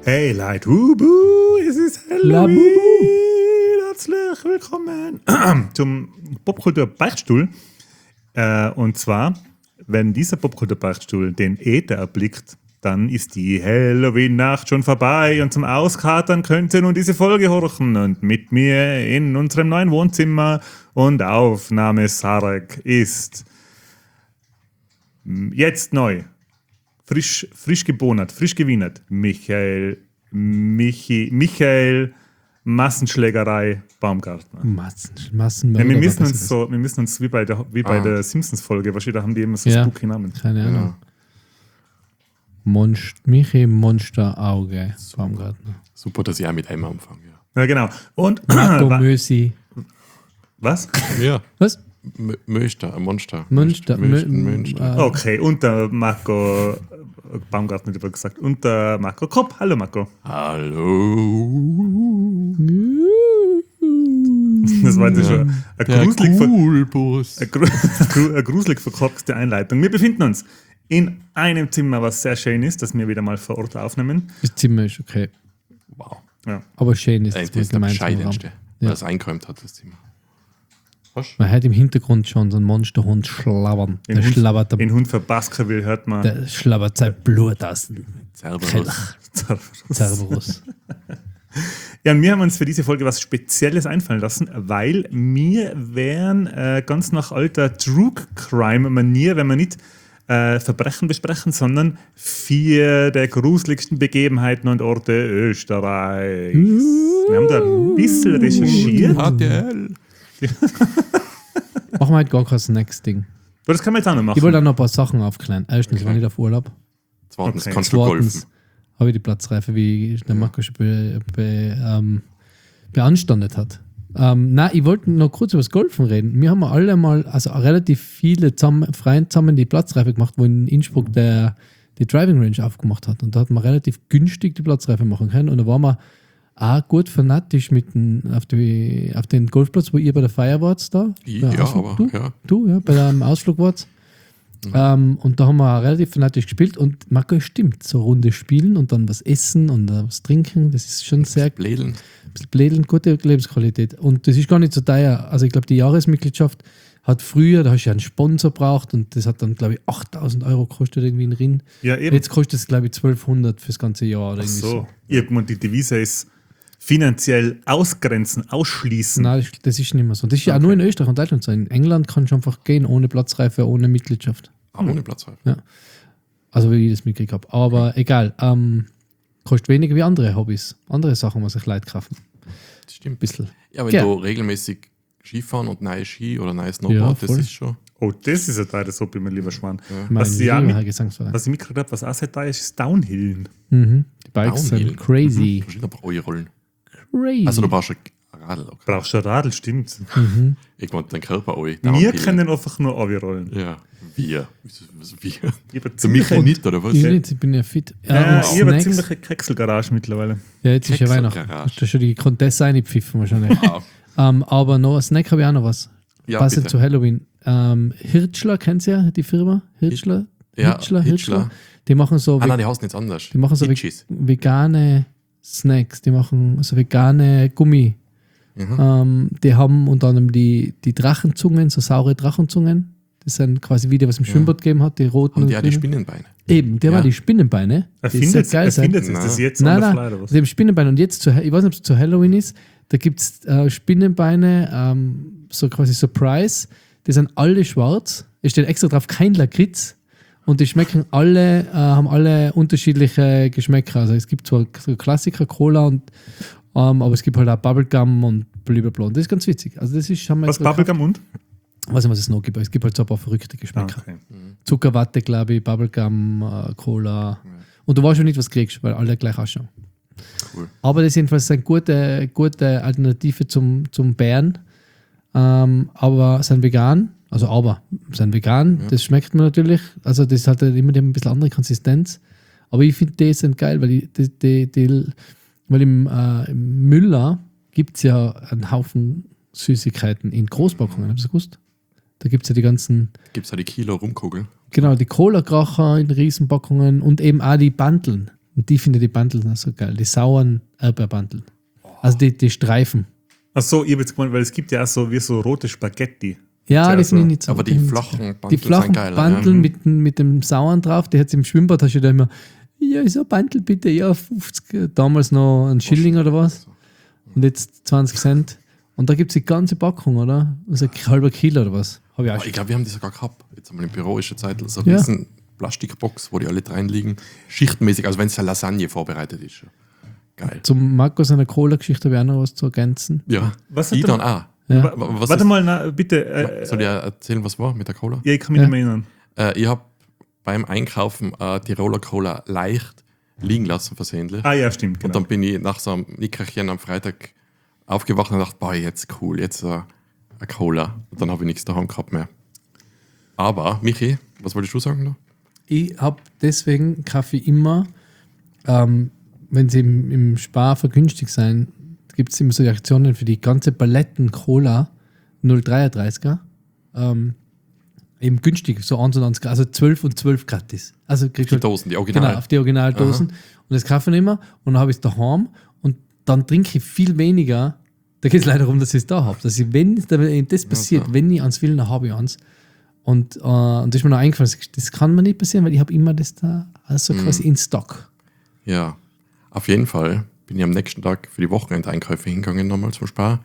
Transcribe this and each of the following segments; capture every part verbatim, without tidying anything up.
Hey Leute, hubu, es ist Halloween. Herzlich willkommen zum Popkultur-Beichtstuhl. Äh, und zwar, wenn dieser Popkultur-Beichtstuhl den Äther erblickt, dann ist die Halloween-Nacht schon vorbei und zum Auskatern könnt ihr nun diese Folge horchen und mit mir in unserem neuen Wohnzimmer und Aufnahmesarg ist jetzt neu. Frisch, frisch gebonert, frisch gewinnert. Michael, Michi, Michael Massenschlägerei Baumgartner. Massen, Massen ja, wir, müssen uns so, wir müssen uns wie bei der, wie bei ah. der Simpsons-Folge, wahrscheinlich, da haben die immer so ja, spooky Namen. Keine Ahnung. Ja. Monst, Michi Monsterauge Baumgartner. Super, dass ich auch mit einem anfange. Ja, Ja, genau. Und Marco wa- Mösi. was? ja. Was? M- Mönster, ein Monster. Mönster. Mönster. Mö- Mönster. äh, Okay, und der Marco Baumgartner hat gesagt. Und der Marco Kopp. Hallo Marco. Hallo. Das war jetzt schon eine Der gruselig, ver- Coolbus. eine gru- gru- eine gruselig verkorkste Einleitung. Wir befinden uns in einem Zimmer, was sehr schön ist, das wir wieder mal vor Ort aufnehmen. Das Zimmer ist okay. Wow. Ja. Aber schön ist Das es. ist der gemeinsam bescheidenste, Raum. weil Ja. es eingeräumt hat, das Zimmer. Was? Man hört im Hintergrund schon so einen Monsterhund schlabbern. Der Den Hund, schlabbert, den Hund verbasken will, hört man. der schlabbert sein Blut aus dem Cerberus. Keller. Cerberus. Ja, und wir haben uns für diese Folge was Spezielles einfallen lassen, weil wir wären äh, ganz nach alter True Crime-Manier, wenn wir nicht äh, Verbrechen besprechen, sondern vier der gruseligsten Begebenheiten und Orte Österreichs. Wir haben da ein bisschen recherchiert. H T L. Machen wir halt gar kein Snacks-Ding. Aber das kann man jetzt auch noch machen. Ich wollte auch noch ein paar Sachen aufklären. Erstens, Okay. war nicht auf Urlaub. Zweitens Okay. kannst du Zweitens golfen. habe ich die Platzreife, wie der Marco schon be, be, ähm, beanstandet hat. Ähm, nein, ich wollte noch kurz über das Golfen reden. Wir haben alle mal, also relativ viele zusammen, Freunde zusammen die Platzreife gemacht, wo in Innsbruck der die Driving Range aufgemacht hat. Und da hat man relativ günstig die Platzreife machen können. Und da waren wir auch gut fanatisch mit den, auf, die, auf den Golfplatz, wo ihr bei der Feier wart da. Ja, Bei Ausflug, aber du? ja. Du, ja, bei dem Ausflug wart. Ähm, und da haben wir auch relativ fanatisch gespielt und Marco, stimmt, so eine Runde spielen und dann was essen und äh, was trinken, das ist schon sehr Blädeln. ein bisschen blädelnd, gute Lebensqualität. Und das ist gar nicht so teuer. Also ich glaube, die Jahresmitgliedschaft hat früher, da hast du ja einen Sponsor braucht und das hat dann, glaube ich, achttausend Euro gekostet irgendwie in Rinn. Ja, eben. Jetzt kostet es, glaube ich, zwölfhundert fürs ganze Jahr. Oder Ach irgendwie so. so. Irgendwann die Devise ist finanziell ausgrenzen, ausschließen. Nein, das, das ist nicht mehr so. Das ist ja auch Okay. nur in Österreich und Deutschland so. In England kannst du einfach gehen, ohne Platzreife, ohne Mitgliedschaft. Ah, ohne Platzreife. Ja. Also wie ich das mitgekriegt habe. Aber egal. Ähm, kostet weniger wie andere Hobbys. Andere Sachen, was sich Leute kaufen. Das stimmt. Ein bisschen. Ja, wenn Ja. du regelmäßig Skifahren und neue Ski oder neues Ja, Snowboard, das voll. ist schon. Oh, das ist ein teures Hobby, mein lieber Schwan. Mein Was sie ja lieber mit- Herr Gesangsverein. Was ich mitgekriegt habe, was auch sehr teuer ist, ist Downhillen. Mhm. Die Bikes Downhill. sind crazy. Du musst aber eure Rollen. Crazy. Also du brauchst ein Radl. Okay. Brauchst du ein Radl, stimmt. Mhm. Irgendwann dein Körper auch. Wir können einfach nur runterrollen. Ja, wir. Was, was wir? Ich habe Der ziemlich, Michael nicht, oder was? Ich nicht, ich bin ja fit. Ja, äh, und ich habe eine Snacks. ziemliche Kekselgarage mittlerweile. Ja, jetzt ist ja Kekselgarage. Weihnachten. Hast du schon die Contessa reingepfiffen wahrscheinlich. Ah, ähm, aber noch ein Snack habe ich auch noch was. ja, Passend bitte. zu Halloween. Ähm, Hirtschler, kennt ihr ja die Firma? Hirtschler? Ja, Hirtschler, Hitchler. Hirtschler. Die machen so, Ah ve- nein, die heißen jetzt anders. die machen so ve- Hitchis. vegane Snacks. Die machen so vegane Gummi. Mhm. Ähm, die haben unter anderem die, die Drachenzungen, so saure Drachenzungen. Das sind quasi wie die, was im Schwimmbad gegeben hat, die roten. Und die haben die grünen. Spinnenbeine. Eben, die haben Ja. auch die Spinnenbeine. Die Erfindet, sehr geil sein. erfindet sich das jetzt Nein, on the nein, fly oder was? die haben Spinnenbeine. Und jetzt, zu, ich weiß nicht, ob es zu Halloween ist, da gibt es äh, Spinnenbeine, ähm, so quasi Surprise. Die sind alle schwarz. Es steht extra drauf, kein Lakritz. Und die schmecken alle, äh, haben alle unterschiedliche Geschmäcker. Also es gibt zwar so Klassiker, Cola, und, ähm, aber es gibt halt auch Bubblegum und blablabla. Und das ist ganz witzig. Also das ist, haben wir Was, extra Bubblegum und? gekauft. Ich weiß nicht, was es noch gibt, aber es gibt halt so ein paar verrückte Ah, Geschmäcker. okay. Zuckerwatte, glaube ich, Bubblegum, äh, Cola. Und du weißt schon nicht, was du kriegst, weil alle gleich ausschauen. Cool. Aber das ist jedenfalls eine gute, gute Alternative zum, zum Bären. Ähm, aber sind vegan, also aber sind vegan, Ja. das schmeckt mir natürlich. Also das hat halt immer die haben ein bisschen andere Konsistenz. Aber ich finde, die sind geil, weil, die, die, die, die, weil im, äh, im Müller gibt es ja einen Haufen Süßigkeiten in Großpackungen. Habt ihr das gewusst? Da gibt es ja die ganzen, Gibt es ja die Kilo Rumkugel. genau, die Cola-Kracher in Riesenpackungen und eben auch die Bandeln. Und die finde die Bandeln so geil. Die sauren Erdbeerbandeln. Also die, die Streifen. Achso, ich habe jetzt gemeint, weil es gibt ja auch so wie so rote Spaghetti. Ja, Ja, die so. finde ich nicht so. Aber die finde ich flachen nicht so geil. Bandeln Die flachen sind geil, Bandeln ja. mit, mit dem Sauern drauf, die hat es im Schwimmbad, hast du da immer, ja, so ein Bandel bitte, ja, fünfzig, damals noch ein Schilling oder was. Und jetzt zwanzig Cent. Und da gibt es die ganze Packung, oder? Also ein halber Kilo oder was? Habe ich auch Oh, schon. ich glaube, wir haben die sogar gehabt. Jetzt einmal im Büro ist eine Zeit so eine Ja. riesen Plastikbox, wo die alle reinliegen. Schichtmäßig, also wenn es eine Lasagne vorbereitet ist. Geil. Zum Marco seiner Cola-Geschichte habe ich auch noch was zu ergänzen. Ja, Was hat ich der- dann auch. Ja. Wa- Was Warte ist, mal, na, bitte. Äh, soll ich erzählen, was war mit der Cola? ja, ich kann mich Ja. nicht mehr erinnern. Äh, ich habe beim Einkaufen äh, Tiroler Cola leicht liegen lassen, versehentlich. Ah ja, stimmt, genau. Und dann bin ich nach so einem Nickerchen am Freitag aufgewacht und dachte, boah, jetzt cool, jetzt äh, eine Cola. Und dann habe ich nichts daheim gehabt mehr. Aber, Michi, was wolltest du sagen noch? Ich habe deswegen Kaffee immer, ähm, wenn sie im, im Spar vergünstigt sein, gibt es immer so die Aktionen für die ganze Paletten Cola null Komma dreiunddreißiger. Ähm, eben günstig, so eins und eins, also zwölf und zwölf gratis. Also kriegst Die du Dosen, die Original. genau, auf die Originaldosen. Und das kaufe ich immer und dann habe ich es daheim und dann trinke ich viel weniger. Da geht es leider darum, dass ich es da habe. Dass ich, wenn wenn das passiert, klar. wenn ich eins will, dann habe ich eins. Und, äh, und das ist mir noch eingefallen, das kann mir nicht passieren, weil ich habe immer das da also quasi in Stock. Ja, auf jeden Fall bin ich am nächsten Tag für die Wochenendeinkäufe hingegangen, nochmal zum Spar.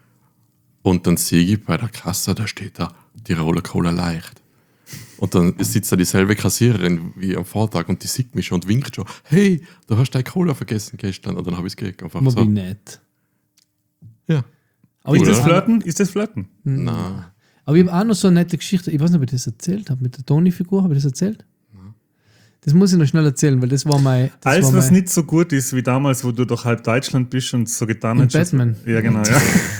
Und dann sehe ich bei der Kasse, da steht da Tiroler Cola leicht. Und dann sitzt da dieselbe Kassiererin wie am Vortag und die sieht mich schon und winkt schon, hey, du hast deine Cola vergessen gestern. Und dann habe ich es gekriegt. Einfach Aber so. wie nicht. Ja. Aber Ist Cool, das oder? Flirten? Ist das Flirten? Na, Aber ich habe auch noch so eine nette Geschichte, ich weiß nicht, ob ich das erzählt habe, mit der Toni-Figur, habe ich das erzählt? Das muss ich noch schnell erzählen, weil das war mein... Das Alles, war was mein, nicht so gut ist wie damals, wo du durch halb Deutschland bist und so getan In hast. dass- Batman. Ja, genau, ja.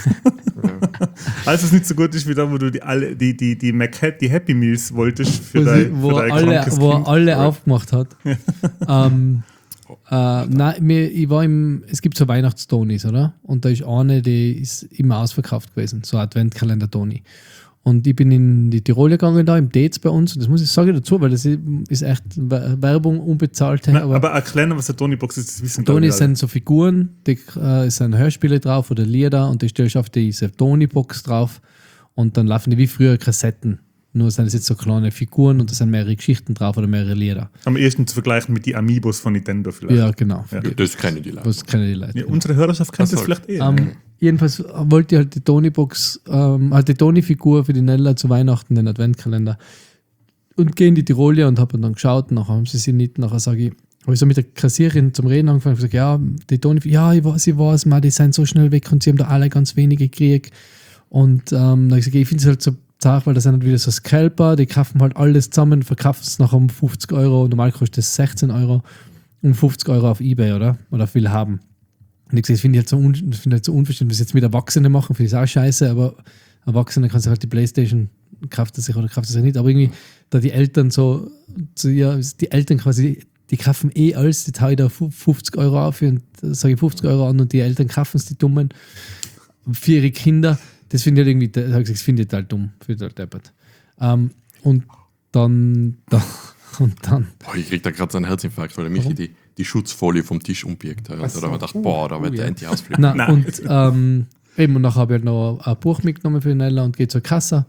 Alles, was nicht so gut ist wie da, wo du die, alle, die, die, die, Mac- die Happy Meals wolltest für wo, dein, sie, wo, für dein alle, krankes wo er Kind. alle aufgemacht hat. ähm, äh, nein, mir, ich war im, es gibt so Weihnachtstonis, oder? Und da ist eine, die ist immer ausverkauft gewesen, so ein Adventkalender-Toni. Und ich bin in die Tirol gegangen, da im Dates bei uns, und das muss ich sagen dazu, weil das ist echt Werbung, unbezahlte. Nein, aber aber erklären, was eine Tony-Box ist, das wissen Toni glaube ich alle. sind so Figuren, die äh, sind Hörspiele drauf oder Lieder und die stellst du auf diese Tony-Box drauf und dann laufen die wie früher Kassetten. Nur sind es jetzt so kleine Figuren und da sind mehrere Geschichten drauf oder mehrere Lieder. Am ehesten zu vergleichen mit die Amiibos von Nintendo vielleicht. Ja, genau. Ja. das kennen die Leute. Das kennen die Leute. Ja, unsere Hörerschaft kennt Ach das so. vielleicht eh. Ähm, jedenfalls wollte ich halt die Tony-Box, ähm, halt die Tony-Figur für die Nella zu Weihnachten, den Adventkalender. Und gehe in die Tirolia und habe dann geschaut, nachher haben sie sie nicht, nachher sage ich, habe ich so mit der Kassiererin zum Reden angefangen und gesagt, ja, die Tony, ja, ich weiß, ich weiß, man, die sind so schnell weg und sie haben da alle ganz wenige gekriegt. Und ähm, dann habe ich gesagt, ich finde es halt so zart, weil das sind halt wieder so Scalper, die kaufen halt alles zusammen, verkaufen es nachher um fünfzig Euro, normal kostet es sechzehn Euro, um fünfzig Euro auf Ebay, oder? Oder viel haben. Und ich gesagt, das finde ich halt so, un, das finde ich halt so unverständlich, was jetzt mit Erwachsenen machen, finde ich auch scheiße, aber Erwachsene kannst du halt die Playstation, kauft das sich oder kauft das sich nicht, aber irgendwie, da die Eltern so, so ja, die Eltern quasi, die kaufen eh alles, die taue ich da fünfzig Euro auf und sage ich fünfzig Euro an und die Eltern kaufen es, die Dummen, für ihre Kinder. Das finde ich halt irgendwie, da hab ich gesagt, das finde ich halt dumm, finde ich halt deppert. Ähm, und dann, da, und dann, Boah, ich krieg da gerade so einen Herzinfarkt, weil der Michi die, die Schutzfolie vom Tisch umbiegt hat. Und so. da habe ich gedacht, Uh, boah, da uh, wird ja. der endlich ausflippen. na, Nein. und ähm, eben, und nachher habe ich halt noch ein Buch mitgenommen für Nella und gehe zur Kasse.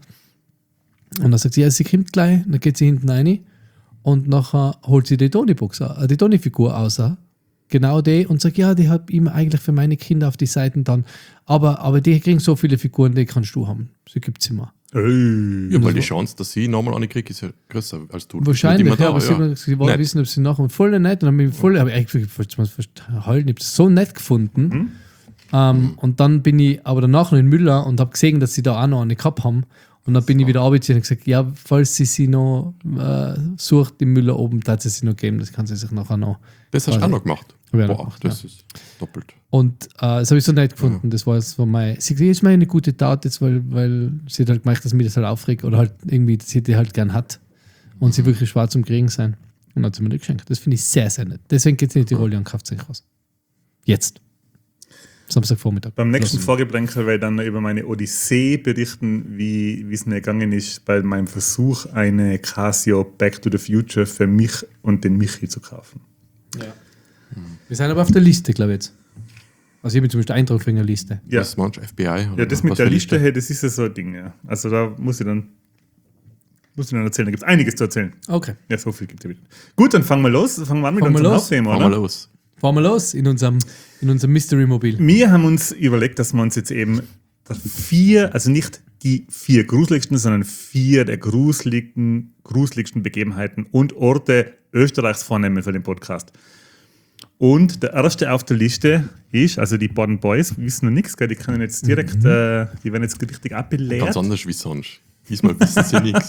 Und dann sagt sie, ja, sie kommt gleich, dann geht sie hinten rein und nachher holt sie die Tony-Box, äh, die Tony-Figur aus. äh, Genau die und sagt, ja, die habe ich immer eigentlich für meine Kinder auf die Seiten dann. Aber, aber die kriegen so viele Figuren, die kannst du haben. Sie gibt es immer. Ey. Ja, weil die Chance, dass sie nochmal eine kriegt, ist ja größer als du. Wahrscheinlich, Nicht ja, immer aber da, sie, haben- sie wollen Nett. wissen, ob sie nachher und voll nett. Und dann bin ich voll, aber ich habe es so nett gefunden. Mhm. Ähm, und dann bin ich aber danach noch in Müller und habe gesehen, dass sie da auch noch eine gehabt haben. Und dann bin ich wieder runtergezogen und gesagt, ja, falls sie sie noch äh, sucht im Müller oben, da hat sie sie noch geben, das kann sie sich nachher noch. Das hast du auch Also, noch gemacht. hab ich auch noch Boah, gemacht, das ist doppelt. Und äh, das habe ich so nett gefunden. Das war jetzt so mein, sie ist mir eine gute Tat jetzt, weil, weil sie hat halt gemerkt, dass mich das halt aufregt oder halt irgendwie, dass sie die halt gern hat und sie wirklich schwarz zum Kriegen sein. Und dann hat sie mir das geschenkt. Das finde ich sehr, sehr nett. Deswegen geht sie in die Tirol und kauft sich was. Jetzt. Samstagvormittag. Beim nächsten Lassen. Vorgeplänkel werde ich dann noch über meine Odyssee berichten, wie wie es mir gegangen ist bei meinem Versuch, eine Casio Back to the Future für mich und den Michi zu kaufen. Ja. Wir sind aber auf der Liste, glaube ich jetzt. Also ich habe zum Beispiel Eindruck wegen der Liste. Ja. Was meinst du, F B I? Oder Ja, das mit was der für Liste, hey, das ist ja so ein Ding, ja. Also da muss ich dann, muss ich dann erzählen. Da gibt es einiges zu erzählen. Okay. Ja, so viel gibt es ja wieder. Gut, dann fangen wir los. Fangen wir an mit Fangen wir unserem los. Hauptthema, Fahren wir oder? los. Fahren wir los in unserem, in unserem Mystery-Mobil. Wir haben uns überlegt, dass wir uns jetzt eben vier, also nicht die vier gruseligsten, sondern vier der gruseligen, gruseligsten Begebenheiten und Orte Österreichs vornehmen für den Podcast. Und der erste auf der Liste ist, also die beiden Boys wissen noch nichts, gell? Die können jetzt direkt, Mhm. äh, die werden jetzt richtig abbelehrt. Ganz anders wie sonst. Diesmal wissen sie nichts.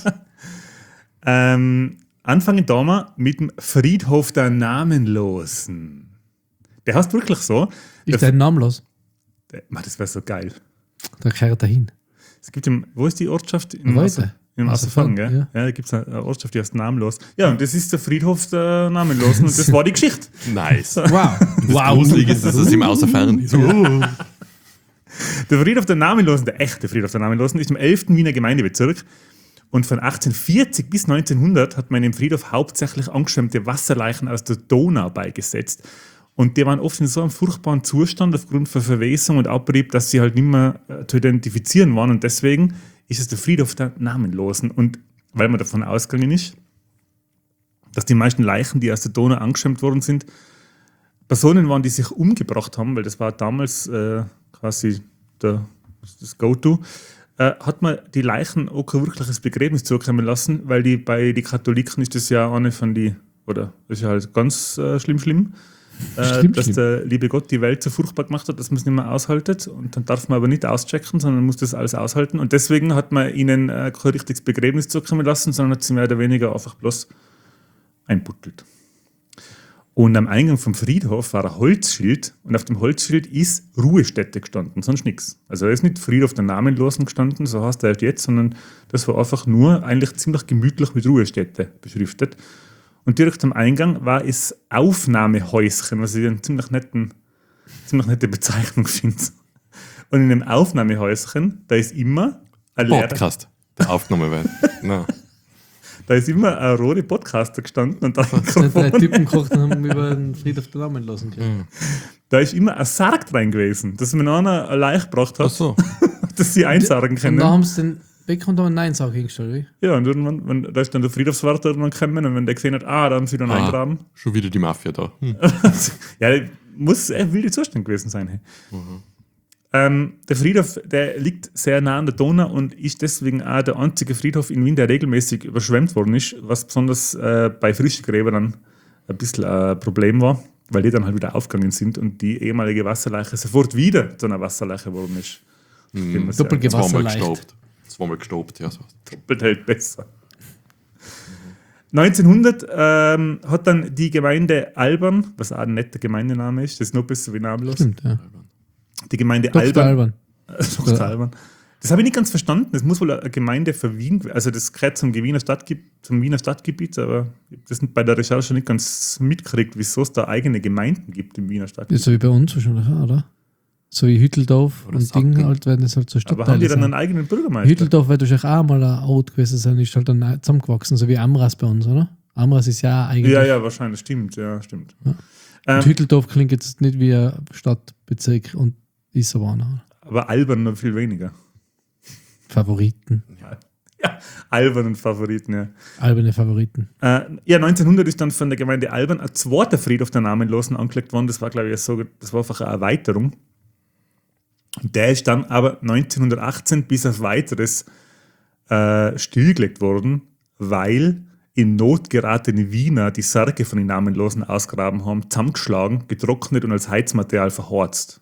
Ähm, anfangen da mal mit dem Friedhof der Namenlosen. Der heißt wirklich so. Ist Der, der namenlos? der, Mann, das wäre so geil. Da kehrt er hin. Es gibt im, wo ist die Ortschaft? In Weiter. Wasser- In Wasserfang, Wasserfang, gell? ja. Ja, da gibt es eine Ortschaft, die heißt Namenlos. Ja, und das ist der Friedhof der Namenlosen und das war die Geschichte. Nice. Wow. Das Gruselige ist, dass es im Außerfern ist. Der Friedhof der Namenlosen, der echte Friedhof der Namenlosen, ist im elften Wiener Gemeindebezirk. Und von achtzehnhundertvierzig bis neunzehnhundert hat man im Friedhof hauptsächlich angeschwemmte Wasserleichen aus der Donau beigesetzt. Und die waren oft in so einem furchtbaren Zustand aufgrund von Verwesung und Abrieb, dass sie halt nicht mehr äh, zu identifizieren waren. Und deswegen ist es der Friedhof der Namenlosen. Und weil man davon ausgegangen ist, dass die meisten Leichen, die aus der Donau angeschwemmt worden sind, Personen waren, die sich umgebracht haben, weil das war damals äh, quasi der, das Go-To, äh, hat man die Leichen auch kein wirkliches Begräbnis zukommen lassen, weil die, bei den Katholiken ist das ja eine von die, oder das ist ja halt ganz äh, schlimm, schlimm, äh, Schlimm, dass schlimm. der liebe Gott die Welt so furchtbar gemacht hat, dass man es nicht mehr aushaltet. Und dann darf man aber nicht auschecken, sondern muss das alles aushalten. Und deswegen hat man ihnen äh, kein richtiges Begräbnis zukommen lassen, sondern hat sie mehr oder weniger einfach bloß einbuttelt. Und am Eingang vom Friedhof war ein Holzschild und auf dem Holzschild ist Ruhestätte gestanden, sonst nichts. Also da ist nicht Friedhof der Namenlosen gestanden, so heißt er halt jetzt, sondern das war einfach nur eigentlich ziemlich gemütlich mit Ruhestätte beschriftet. Und direkt am Eingang war es Aufnahmehäuschen, was ich eine ziemlich, netten, ziemlich nette Bezeichnung finde. Und in dem Aufnahmehäuschen, da ist immer ein leerer, Podcast, der aufgenommen wird. No. da ist immer ein roter Podcaster gestanden und da Da drei Typen gekocht und haben über den Friedhof der Namenlosen können. Da ist immer ein Sarg drin gewesen, dass mir einer eine Leiche gebracht hat, Ach so. dass sie einsargen Und können. da haben sie den weg und haben einen Nein-Sag hingestellt. Wie? Ja, und irgendwann, wenn, da ist dann der Friedhofswärter irgendwann gekommen und wenn der gesehen hat, ah, da haben sie dann Ah, eingraben. schon wieder die Mafia da. Hm. Ja, muss ein wilder Zustand gewesen sein. Hey. Ähm, der Friedhof, der liegt sehr nah an der Donau und ist deswegen auch der einzige Friedhof in Wien, der regelmäßig überschwemmt worden ist, was besonders äh, bei frischen Gräbern ein bisschen ein Problem war, weil die dann halt wieder aufgegangen sind und die ehemalige Wasserleiche sofort wieder zu einer Wasserleiche geworden ist. Wie man sagt. Doppelt Zweimal gewasserleicht. gestobt. Zweimal gestobt, ja. So. Doppelt hält besser. neunzehnhundert ähm, hat dann die Gemeinde Albern, was auch ein netter Gemeindename ist, das ist noch besser wie namenlos, Stimmt, ja. die Gemeinde Doktor Albern. Alban. Doktor Albern. Das habe ich nicht ganz verstanden. Das muss wohl eine Gemeinde für Wien, also das gehört zum Wiener, Stadtgebiet, zum Wiener Stadtgebiet, aber ich habe das bei der Recherche nicht ganz mitgekriegt, wieso es da eigene Gemeinden gibt im Wiener Ja, Stadtgebiet. so wie bei uns wahrscheinlich, auch, oder? So wie Hütteldorf Oder und Sacken. Ding halt werden es halt so Aber haben die Stadtteile dann einen sein. eigenen Bürgermeister? Hütteldorf wird wahrscheinlich auch mal ein Ort gewesen sein, ist halt dann zusammengewachsen, so wie Amras bei uns, oder? Amras ist ja eigentlich. Ja, ja, wahrscheinlich, stimmt, ja, stimmt. Ja. Ähm, Und Hütteldorf klingt jetzt nicht wie ein Stadtbezirk und ist aber auch noch. aber Albern noch viel weniger. Favoriten. Ja, Albern und Favoriten, ja. Alberne Favoriten. Äh, ja, neunzehnhundert ist dann von der Gemeinde Albern ein zweiter Friedhof der Namenlosen angelegt worden. Das war, glaube ich, so, das war einfach eine Erweiterung. Und der ist dann aber neunzehnhundertachtzehn bis auf weiteres äh, stillgelegt worden, weil in Not geratene Wiener die Särge von den Namenlosen ausgraben haben, zusammengeschlagen, getrocknet und als Heizmaterial verhorzt.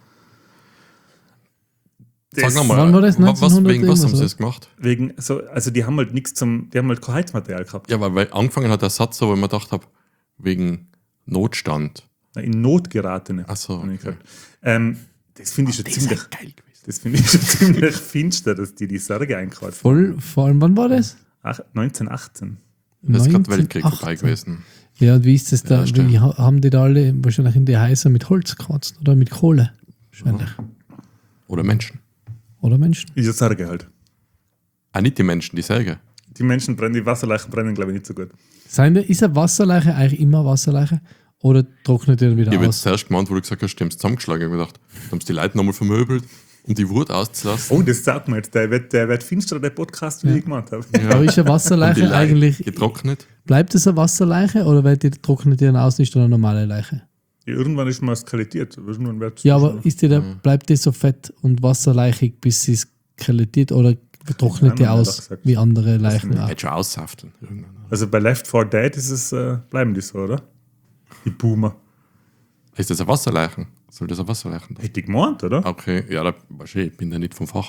Sag Das- nochmal, Wann war das? was, neunzehnhundert wegen was haben sie irgendwas, das gemacht? Wegen so, also die haben halt nichts zum, die haben halt kein Heizmaterial gehabt. Ja, weil, weil angefangen hat der Satz, so, weil man gedacht habe, wegen Notstand. In Not geratene. Ach so, habe ich okay. gesagt. Ähm, das finde ich schon ziemlich, geil gewesen. das finde ich schon ziemlich finster, dass die die Särge einkaufen. Voll, vor allem, wann war das? Ach, neunzehnhachtzehn. Das ist gerade Weltkrieg vorbei neunzehnhundertachtzehn. gewesen. Ja, und wie ist das da? Ja, stimmt. wie ha- haben die da alle wahrscheinlich in die Häuser mit Holz gekratzt oder mit Kohle? Wahrscheinlich. Oder Menschen. Oder Menschen? Ist ja Särge halt. Ah, nicht die Menschen, die Särge. Die Menschen brennen, die Wasserleichen brennen, glaube ich, nicht so gut. Seien wir, ist eine Wasserleiche eigentlich immer eine Wasserleiche? oder trocknet ihr dann wieder Ich habe aus? jetzt zuerst gemeint, wo du gesagt hast, die haben es zusammengeschlagen. Ich habe gedacht, da haben sie die Leute nochmal vermöbelt, um die Wut auszulassen. Oh, das sagt man jetzt. Der wird, der wird finsterer, der Podcast, wie Ja. ich gemacht habe. Aber ist eine Haben die Wasserleiche Leute eigentlich, getrocknet. bleibt es eine Wasserleiche oder wird die, trocknet die dann aus, nicht eine normale Leiche? Ja, irgendwann ist man skelettiert. Irgendwann wird's Ja, aber ist die da, Mhm. bleibt die so fett und wasserleichig, bis sie skelettiert oder trocknet die Nein, man hat aus gesagt. wie andere Leichen nicht. auch? Hätte schon aussafteln. Irgendwann. Also bei Left four Dead ist es, äh, bleiben die so, oder? Die Boomer. Ist das ein Wasserleichen? Soll das ein Wasserleichen sein? Hätte ich gemeint, oder? Okay, ja, da, weißt du, ich bin da nicht vom Fach.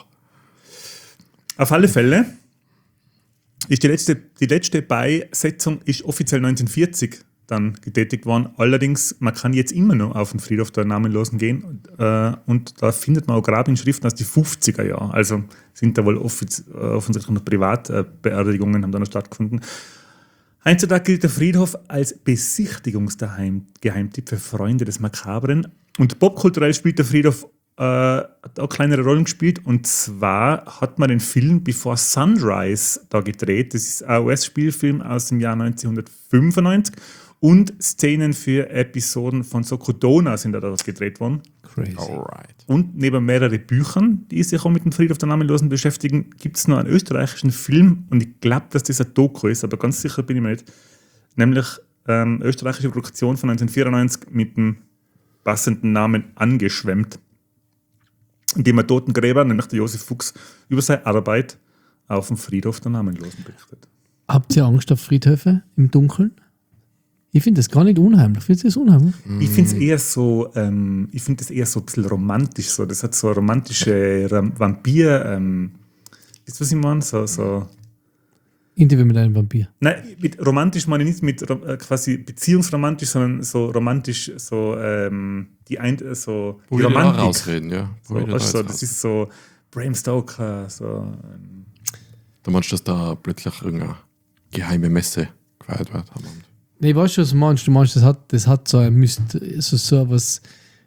Auf alle Fälle ist die letzte, die letzte Beisetzung ist offiziell neunzehnhundertvierzig dann getätigt worden. Allerdings, man kann jetzt immer noch auf den Friedhof der Namenlosen gehen und, äh, und da findet man auch Grabinschriften aus den fünfziger Jahren. Also sind da wohl offiz- äh, offensichtlich noch Privatbeerdigungen haben da noch stattgefunden. Heutzutage gilt der Friedhof als Besichtigungsgeheimtipp für Freunde des Makabren. Und popkulturell spielt der Friedhof äh, hat auch kleinere Rollen gespielt. Und zwar hat man den Film Before Sunrise da gedreht. Das ist ein U S-Spielfilm aus dem Jahr neunzehnhundertfünfundneunzig. Und Szenen für Episoden von Sokodona sind da dort gedreht worden. Crazy. Alright. Und neben mehreren Büchern, die sich auch mit dem Friedhof der Namenlosen beschäftigen, gibt es noch einen österreichischen Film. Und ich glaube, dass das ein Doku ist, aber ganz sicher bin ich mir nicht. Nämlich ähm, österreichische Produktion von neunzehnhundertvierundneunzig mit dem passenden Namen Angeschwemmt, in dem ein Totengräber, nämlich der Josef Fuchs, über seine Arbeit auf dem Friedhof der Namenlosen berichtet. Habt ihr Angst auf Friedhöfe im Dunkeln? Ich finde das gar nicht unheimlich. Findest du das unheimlich? Ich finde es eher so, ähm, ich finde das eher so ein bisschen romantisch. So. Das hat so eine romantische Ram- Vampir, ähm, wisst ihr, was ich meine? So, so. Interview mit einem Vampir. Nein, mit romantisch meine ich nicht mit rom- äh, quasi beziehungsromantisch, sondern so romantisch, so ähm, die ein, äh, so Wo die wir da Romantik. rausreden, ja. Wo So, wir da weißt du, so, jetzt das raus- ist so Bram Stoker, so. Ähm, Du meinst, dass da plötzlich irgendeine geheime Messe gefeiert wird am Abend? Nee, ich weiß schon, was du meinst. Du meinst, das hat, das hat so ein Myst so, so was.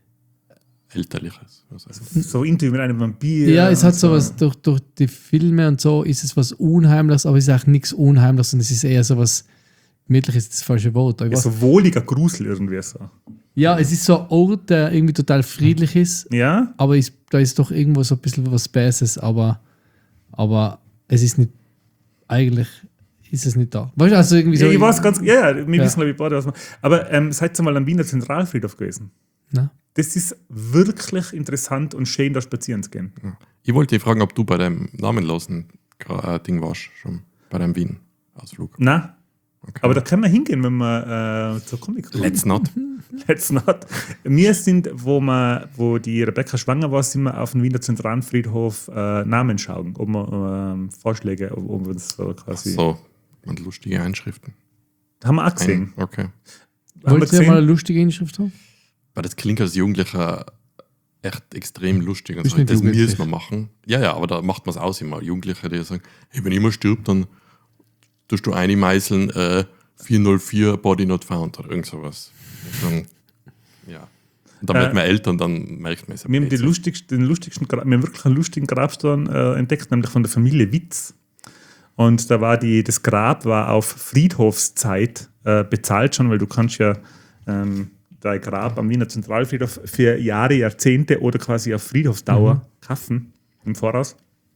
Elterliches. Also, so Interview mit einem Vampir. Ja, es hat und so was, durch, durch die Filme und so ist es was Unheimliches, aber es ist auch nichts Unheimliches und es ist eher so was. Gemütlich ist das falsche Wort. Ich Ja, weiß, so wohliger Grusel irgendwie so. ja, es ist so ein Ort, der irgendwie total friedlich ist, Ja? aber ist, da ist doch irgendwo so ein bisschen was Böses, aber, aber es ist nicht. Eigentlich ist es nicht da. Weißt du, also irgendwie so. Ja, ich weiß ganz, ja, ja, wir Ja. wissen, glaube ich, beide, was man. Aber ähm, seid ihr mal am Wiener Zentralfriedhof gewesen? Na? Das ist wirklich interessant und schön, da spazieren zu gehen. ich wollte dich fragen, ob du bei deinem namenlosen äh, Ding warst, schon bei deinem Wien-Ausflug. Na, Okay. aber da können wir hingehen, wenn wir äh, zur Comic Let's not. Let's not. Wir sind, wo, wir, wo die Rebecca schwanger war, sind wir auf dem Wiener Zentralfriedhof äh, Namen schauen, ob wir ähm, Vorschläge, ob, ob wir das so quasi. So, und lustige Einschriften. Haben wir auch gesehen. Ein, okay. Haben wir Wollt ihr gesehen? mal eine lustige Inschrift haben? Weil das klingt als Jugendlicher echt extrem lustig. Und Bist so, nicht das jugendlich. müssen wir machen. Ja, ja, aber da macht man es aus immer. Jugendliche, die sagen, hey, wenn jemand stirbt, dann tust du eine meißeln äh, vier null vier Body Not Found oder irgend sowas. Und dann, ja. Und dann Äh, wird man Eltern, dann merkt man es. Wir haben die lustigsten, den lustigsten, Gra- wir haben wirklich einen lustigen Grabstein äh, entdeckt, nämlich von der Familie Witz. Und da war die, das Grab war auf Friedhofszeit äh, bezahlt schon, weil du kannst ja ähm, dein Grab am Wiener Zentralfriedhof für Jahre, Jahrzehnte oder quasi auf Friedhofsdauer Mhm. kaufen im Voraus.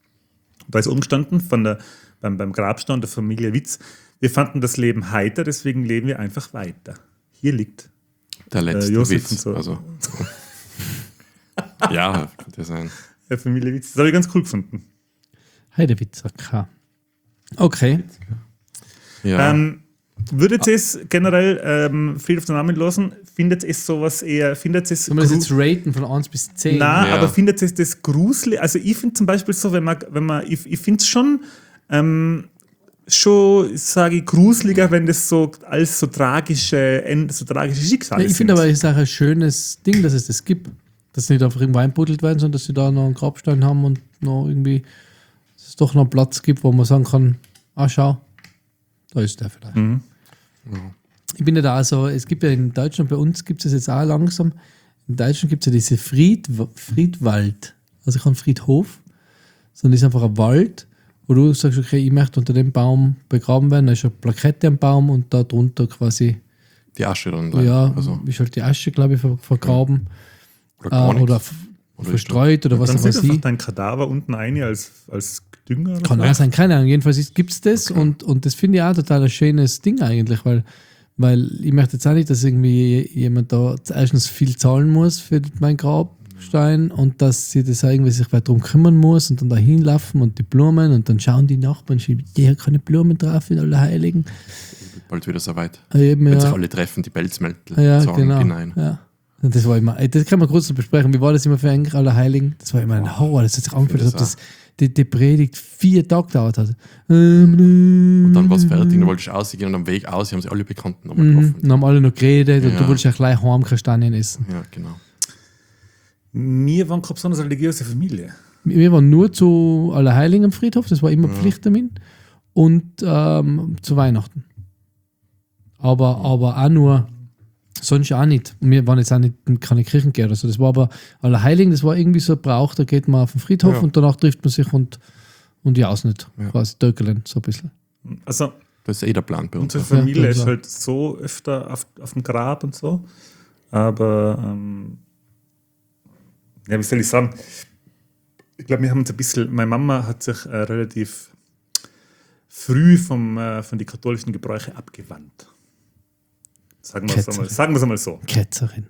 Da ist umgestanden von der, beim, beim Grabstein der Familie Witz. Wir fanden das Leben heiter, deswegen leben wir einfach weiter. Hier liegt Der letzte äh, Josef Witz. und so. Also. Ja, könnte sein. der Familie Witz. Das habe ich ganz cool gefunden. Heidewitzer K. Okay. Ja. Ähm, würdet ihr es generell ähm, Friedhof der Namenlosen, findet es sowas eher, findet es Sollen wir das jetzt raten von eins bis zehn? Nein, Ja. aber findet es das gruselig? Also ich finde zum Beispiel so, wenn man, wenn man ich, ich finde es schon, ähm, schon, sage ich, gruseliger, wenn das so als so tragische, End- so tragische Schicksale Ja, ich finde aber, es ist auch ein schönes Ding, dass es das gibt. Dass sie nicht einfach irgendwo einbuddelt werden, sondern dass sie da noch einen Grabstein haben und noch irgendwie, dass es doch noch Platz gibt, wo man sagen kann, ah, schau, da ist der vielleicht. Mhm. Ich bin ja da so, es gibt ja in Deutschland, bei uns gibt es jetzt auch langsam, in Deutschland gibt es ja diese Fried, Friedwald, also kein Friedhof, sondern es ist einfach ein Wald, wo du sagst, okay, ich möchte unter dem Baum begraben werden, da ist eine Plakette am Baum und da drunter quasi die Asche dann rein. Ja, also, ist halt die Asche, glaube ich, ver- vergraben. oder gar Äh, nichts. oder f- Oder verstreut oder was Dann auch sind einfach immer. dein Kadaver unten rein als, als Dünger. Kann oder auch sein, keine Ahnung. Jedenfalls gibt es das Okay. und, und das finde ich auch total ein schönes Ding eigentlich, weil, weil ich möchte jetzt auch nicht, dass irgendwie jemand da erstens viel zahlen muss für meinen Grabstein und dass sie das auch irgendwie sich weiter darum kümmern muss und dann da hinlaufen und die Blumen und dann schauen die Nachbarn, schieben, hier keine Blumen drauf in alle Heiligen. Bald wieder so weit. Eben, Wenn sich ja, alle treffen, die Pelzmäntel ja sagen genau. hinein. Ja. Und das war immer, das kann man kurz noch besprechen. Wie war das immer für eigentlich alle Heiligen? Das war immer ein Horror. Das hat sich angefühlt, als ob das, die, die Predigt vier Tage gedauert hat. Und dann war es fertig, dann wollte ich ausgehen und am Weg aus haben sie alle Bekannten nochmal Mhm. getroffen. Dann haben alle noch geredet und Ja. du wolltest ja gleich heim Kastanien essen. Ja, genau. Wir waren keine besonders religiöse Familie. Wir waren nur zu Allerheiligen am Friedhof, das war immer Pflichttermin. Und ähm, zu Weihnachten. Aber, aber auch nur, sonst auch nicht. Und wir waren jetzt auch nicht in keine Kirchengäste oder so. Das war aber Allerheiligen, das war irgendwie so ein Brauch, da geht man auf den Friedhof Ja. und danach trifft man sich und, und ja, aus nicht. Ja. Quasi Töckelen, so ein bisschen. Also Das ist eh der Plan bei uns. unsere Ja, Familie ja, ist klar. halt so öfter auf, auf dem Grab und so. Aber ähm, ja, wie soll ich sagen? Ich glaube, wir haben uns ein bisschen, meine Mama hat sich äh, relativ früh vom, äh, von den katholischen Gebräuche abgewandt. Sagen wir es Ketzerin. einmal, sagen wir es einmal so. Ketzerin.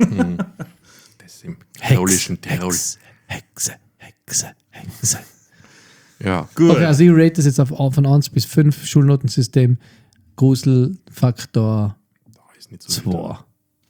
Das ist im katholischen Tirol. Hex, Hexe, Hexe, Hexe. Ja, Gut. Okay, also ich rate das jetzt auf, auf von eins bis fünf Schulnotensystem. Gruselfaktor da ist nicht so viel zwei.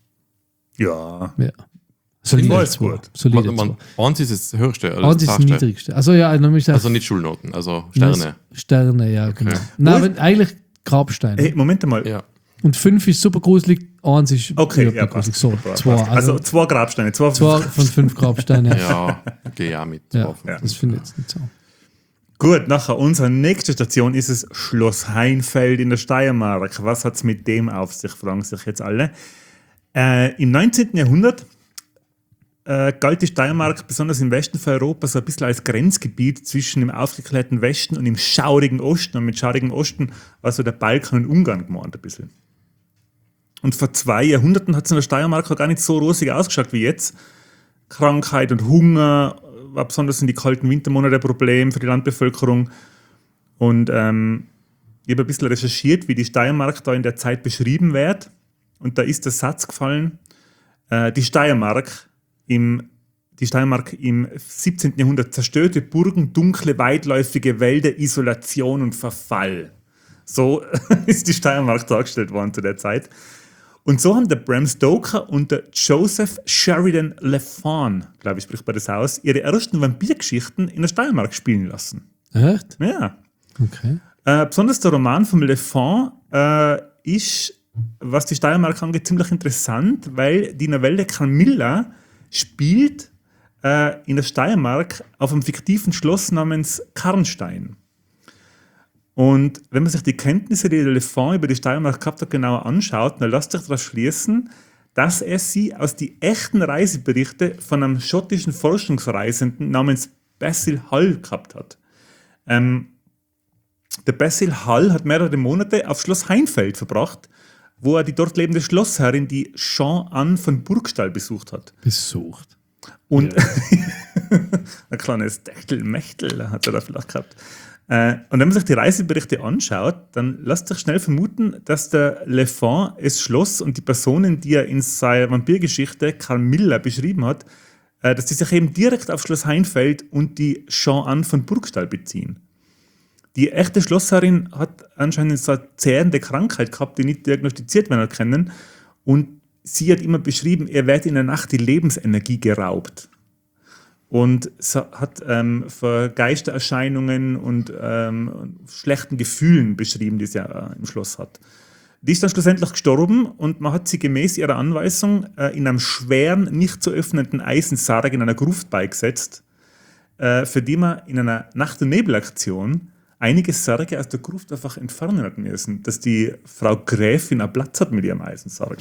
Ja. Ja. Solide Zwei ist zwei. gut. Solide Man, man, zwei. eins ist das höchste. Oder Eins ist das das Tagste. niedrigste. Also ja, dann müsste Also nicht Schulnoten, also Sterne. Sterne, ja, genau. Nein, Gut. aber eigentlich Grabsteine. Hey, Moment mal. Ja. Und fünf ist super gruselig, eins ist Okay, überhaupt ja, nicht passt. gruselig. So, Passt. zwei. Also Also, zwei Grabsteine. Zwei, zwei von fünf Grabsteinen. Ja, gehe ja mit. Ja, Ja. das finde ich jetzt nicht so. Gut, nachher unsere nächste Station ist es Schloss Heinfeld in der Steiermark. Was hat es mit dem auf sich, fragen sich jetzt alle. Äh, Im neunzehnten Jahrhundert äh, galt die Steiermark besonders im Westen von Europa so ein bisschen als Grenzgebiet zwischen dem aufgeklärten Westen und dem schaurigen Osten. Und mit schaurigem Osten war so der Balkan und Ungarn gemeint ein bisschen. Und vor zwei Jahrhunderten hat es in der Steiermark auch gar nicht so rosig ausgeschaut wie jetzt. Krankheit und Hunger war besonders in die kalten Wintermonate ein Problem für die Landbevölkerung. Und ähm, ich habe ein bisschen recherchiert, wie die Steiermark da in der Zeit beschrieben wird. Und da ist der Satz gefallen, äh, die Steiermark im, die Steiermark im siebzehnten Jahrhundert zerstörte Burgen, dunkle, weitläufige Wälder, Isolation und Verfall. So ist die Steiermark dargestellt worden zu der Zeit. Und so haben der Bram Stoker und der Joseph Sheridan Le Fanu, glaube ich, spricht bei das aus, ihre ersten Vampirgeschichten in der Steiermark spielen lassen. Echt? Ja. Okay. Äh, besonders der Roman von Le Fanu äh, ist, was die Steiermark angeht, ziemlich interessant, weil die Novelle Camilla spielt äh, in der Steiermark auf einem fiktiven Schloss namens Karnstein. Und wenn man sich die Kenntnisse, die der Le Fanu über die Steiermark gehabt hat, genauer anschaut, dann lässt sich daraus schließen, dass er sie aus die echten Reiseberichte von einem schottischen Forschungsreisenden namens Basil Hall gehabt hat. Ähm, der Basil Hall hat mehrere Monate auf Schloss Heinfeld verbracht, wo er die dort lebende Schlossherrin, die Jean-Anne von Burgstall, besucht hat. Besucht. Und ein kleines Dechtel-Mechtel hat er da vielleicht gehabt. Äh, und wenn man sich die Reiseberichte anschaut, dann lässt sich schnell vermuten, dass der Le Fanu das Schloss und die Personen, die er in seiner Vampirgeschichte Camilla beschrieben hat, äh, dass die sich eben direkt auf Schloss Heinfeld und die Jean-Anne von Burgstall beziehen. Die echte Schlossherrin hat anscheinend so eine zehrende Krankheit gehabt, die nicht diagnostiziert werden können. Und sie hat immer beschrieben, er wird in der Nacht die Lebensenergie geraubt. Und so hat ähm, für Geistererscheinungen und ähm, schlechten Gefühlen beschrieben, die sie ja äh, im Schloss hat. Die ist dann schlussendlich gestorben und man hat sie gemäß ihrer Anweisung äh, in einem schweren, nicht zu öffnenden Eisensarg in einer Gruft beigesetzt, äh, für die man in einer Nacht- und Nebelaktion einige Särge aus der Gruft einfach entfernen hat müssen, dass die Frau Gräfin einen Platz hat mit ihrem Eisensarg.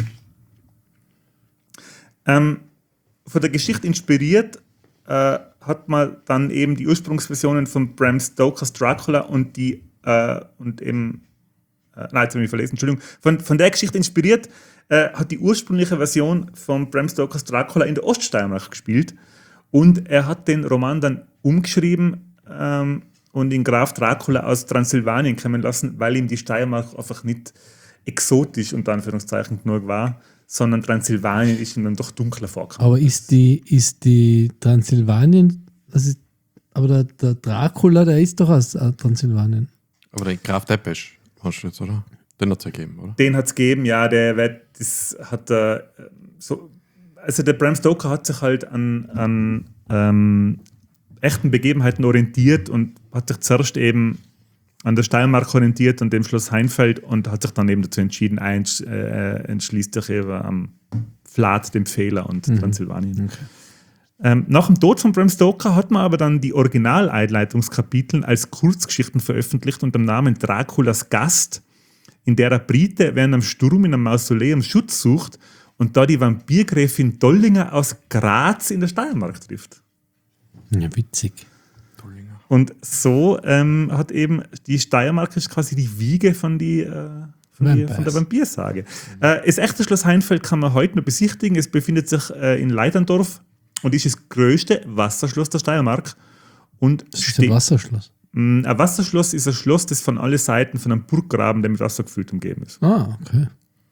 Ähm, von der Geschichte inspiriert äh, hat man dann eben die Ursprungsversionen von Bram Stokers Dracula und die äh, und eben äh, nein, jetzt habe ich mich verlesen, Entschuldigung, von, von der Geschichte inspiriert, äh, hat die ursprüngliche Version von Bram Stokers Dracula in der Oststeiermark gespielt und er hat den Roman dann umgeschrieben ähm, und in Graf Dracula aus Transsilvanien kommen lassen, weil ihm die Steiermark einfach nicht exotisch unter Anführungszeichen genug war, sondern Transsilvanien ist ihm dann doch dunkler vorgekommen. Aber ist die, ist die Transsilvanien, das ist, aber der, der Dracula, der ist doch aus äh, Transsilvanien. Aber den Graf Depesch hast du jetzt, oder? Den hat es ja gegeben, oder? Den hat es gegeben, ja, der wird, das hat er so, also der Bram Stoker hat sich halt an, an ähm, echten Begebenheiten orientiert und hat sich zuerst eben an der Steiermark orientiert und dem Schloss Heinfeld und hat sich dann eben dazu entschieden, eins äh, entschließt sich eben am Flat, dem Fehler und mhm. Transsilvanien. Okay. Ähm, nach dem Tod von Bram Stoker hat man aber dann die Original-Einleitungskapitel als Kurzgeschichten veröffentlicht unter dem Namen Draculas Gast, in der er Brite während einem Sturm in einem Mausoleum Schutz sucht und da die Vampirgräfin Dollinger aus Graz in der Steiermark trifft. Ja, witzig. Und so ähm, hat eben die Steiermark ist quasi die Wiege von, die, äh, von, die, von der Vampirsage. Äh, das echte Schloss Heinfeld kann man heute noch besichtigen. Es befindet sich äh, in Leiterndorf und ist das größte Wasserschloss der Steiermark. Und das ist ein Wasserschloss? Mh, ein Wasserschloss ist ein Schloss, das von allen Seiten von einem Burggraben, der mit Wasser gefüllt umgeben ist. Ah, okay.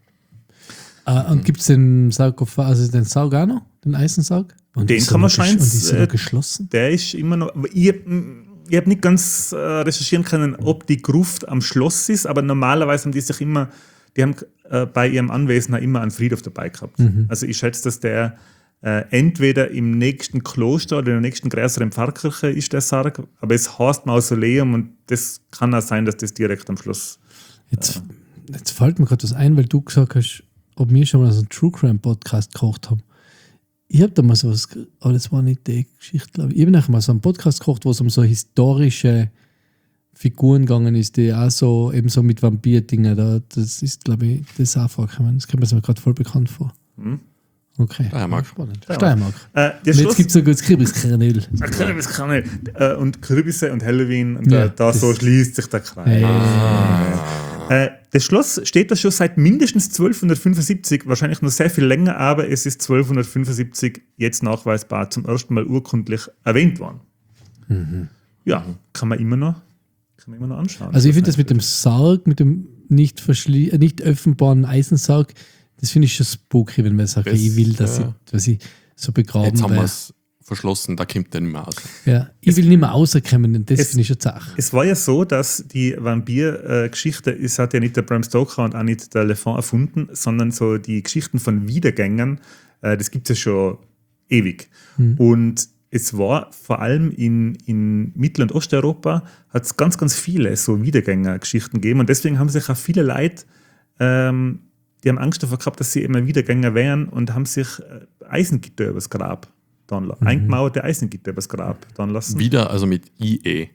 Uh, und gibt es den Sarkophag, also den Sarg auch noch, den Eisensarg? Und den kann man scheint. Und ist er äh, geschlossen? Der ist immer noch. Ich, ich habe nicht ganz äh, recherchieren können, ob die Gruft am Schloss ist, aber normalerweise haben die sich immer, die haben äh, bei ihrem Anwesen immer einen Friedhof dabei gehabt. Mhm. Also ich schätze, dass der äh, entweder im nächsten Kloster oder in der nächsten größeren Pfarrkirche ist der Sarg, aber es heißt Mausoleum und das kann auch sein, dass das direkt am Schloss. Jetzt, äh, jetzt fällt mir gerade was ein, weil du gesagt hast, ob wir schon mal so einen True Crime Podcast gekocht haben. Ich habe da mal so was, aber das war nicht die Geschichte, glaube ich. Ich habe nachher mal so einen Podcast gekocht, wo es um so historische Figuren gegangen ist, die auch so, eben so mit Vampir-Dingen, da, das ist, glaube ich, das auch vorgekommen. Das kommt mir gerade voll bekannt vor. Hm. Okay. Steiermark. Spannend. Steiermark. Äh, jetzt gibt es so ein gutes Kürbiskernöl. Kürbiskernöl. Äh, und Kürbisse und Halloween und ja, äh, da so schließt sich der Kreis. Hey. Ah. Äh, das Schloss steht da schon seit mindestens zwölfhundertfünfundsiebzig, wahrscheinlich noch sehr viel länger, aber es ist zwölfhundertfünfundsiebzig jetzt nachweisbar zum ersten Mal urkundlich erwähnt worden. Mhm. Ja, kann man immer noch, kann man immer noch anschauen. Also ich finde das mit dem Sarg, mit dem nicht, verschlie- nicht öffnbaren Eisensarg, das finde ich schon spooky, wenn man sagt, das, ich will, dass, ja. ich, dass ich so begraben werde. Jetzt haben wir wär. es verschlossen, da kommt der nicht mehr aus. Ja, ich es, will nicht mehr rauskommen, denn das finde ich schon zach. Es war ja so, dass die Vampir-Geschichte, äh, es hat ja nicht der Bram Stoker und auch nicht der Le Fond erfunden, sondern so die Geschichten von Wiedergängern, äh, das gibt es ja schon ewig. Mhm. Und es war vor allem in, in Mittel- und Osteuropa, hat es ganz, ganz viele so Wiedergänger-Geschichten gegeben und deswegen haben sich auch viele Leute, ähm, die haben Angst davor gehabt, dass sie immer Wiedergänger wären und haben sich äh, Eisengitter übers Grab dann lassen. Mhm. Eingemauerte Eisengitter übers Grab dann lassen. Wieder, also mit I E.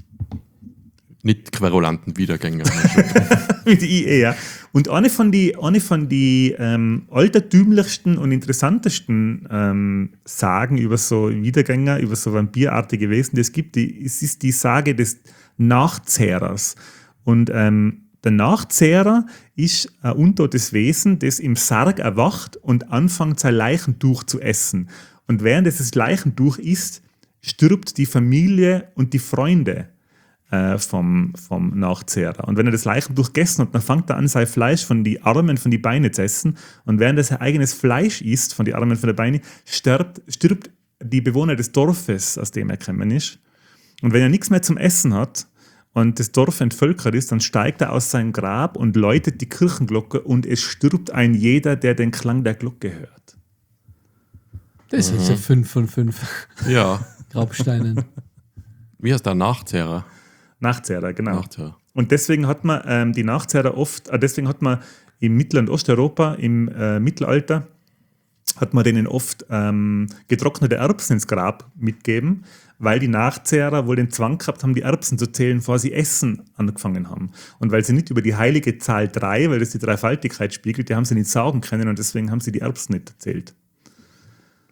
Nicht querulanten Wiedergänger. Mit I E, ja. Und eine von die, eine von die ähm, altertümlichsten und interessantesten ähm, Sagen über so Wiedergänger, über so vampirartige Wesen, die es gibt, die, es ist die Sage des Nachzehrers. Und ähm, der Nachzehrer ist ein untotes Wesen, das im Sarg erwacht und anfängt, sein Leichentuch zu essen. Und während es das Leichentuch isst, stirbt die Familie und die Freunde äh, vom, vom Nachzehrer. Und wenn er das Leichentuch gegessen hat, dann fängt er an, sein Fleisch von den Armen, von den Beinen zu essen. Und während er sein eigenes Fleisch isst, von den Armen, von den Beinen, stirbt, stirbt die Bewohner des Dorfes, aus dem er gekommen ist. Und wenn er nichts mehr zum Essen hat und das Dorf entvölkert ist, dann steigt er aus seinem Grab und läutet die Kirchenglocke und es stirbt ein jeder, der den Klang der Glocke hört. Das mhm. ist ja fünf von fünf ja. Grabsteinen. Wie heißt der Nachzehrer? Nachzehrer, genau. Nachzehrer. Und deswegen hat man ähm, die Nachzehrer oft, äh, deswegen hat man im Mittel- und Osteuropa, im äh, Mittelalter, hat man denen oft ähm, getrocknete Erbsen ins Grab mitgeben, weil die Nachzehrer wohl den Zwang gehabt haben, die Erbsen zu zählen, bevor sie Essen angefangen haben. Und weil sie nicht über die heilige Zahl drei, weil das die Dreifaltigkeit spiegelt, die haben sie nicht saugen können und deswegen haben sie die Erbsen nicht erzählt.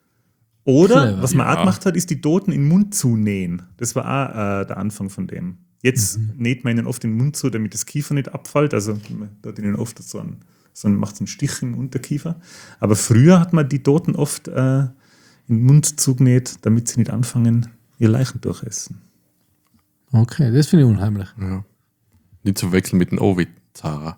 Oder, Clever. was man ja. auch gemacht hat, ist die Toten in den Mund zunähen. Das war auch äh, der Anfang von dem. Jetzt mhm. näht man ihnen oft den Mund zu, damit das Kiefer nicht abfällt. Also da hat ihnen oft so einen, so einen, macht so einen Stich im Unterkiefer. Aber früher hat man die Toten oft äh, in den Mund zugenäht, damit sie nicht anfangen, ihr Leichen durchessen. Okay, das finde ich unheimlich. Ja. Nicht zu wechseln mit dem Ovid-Zara.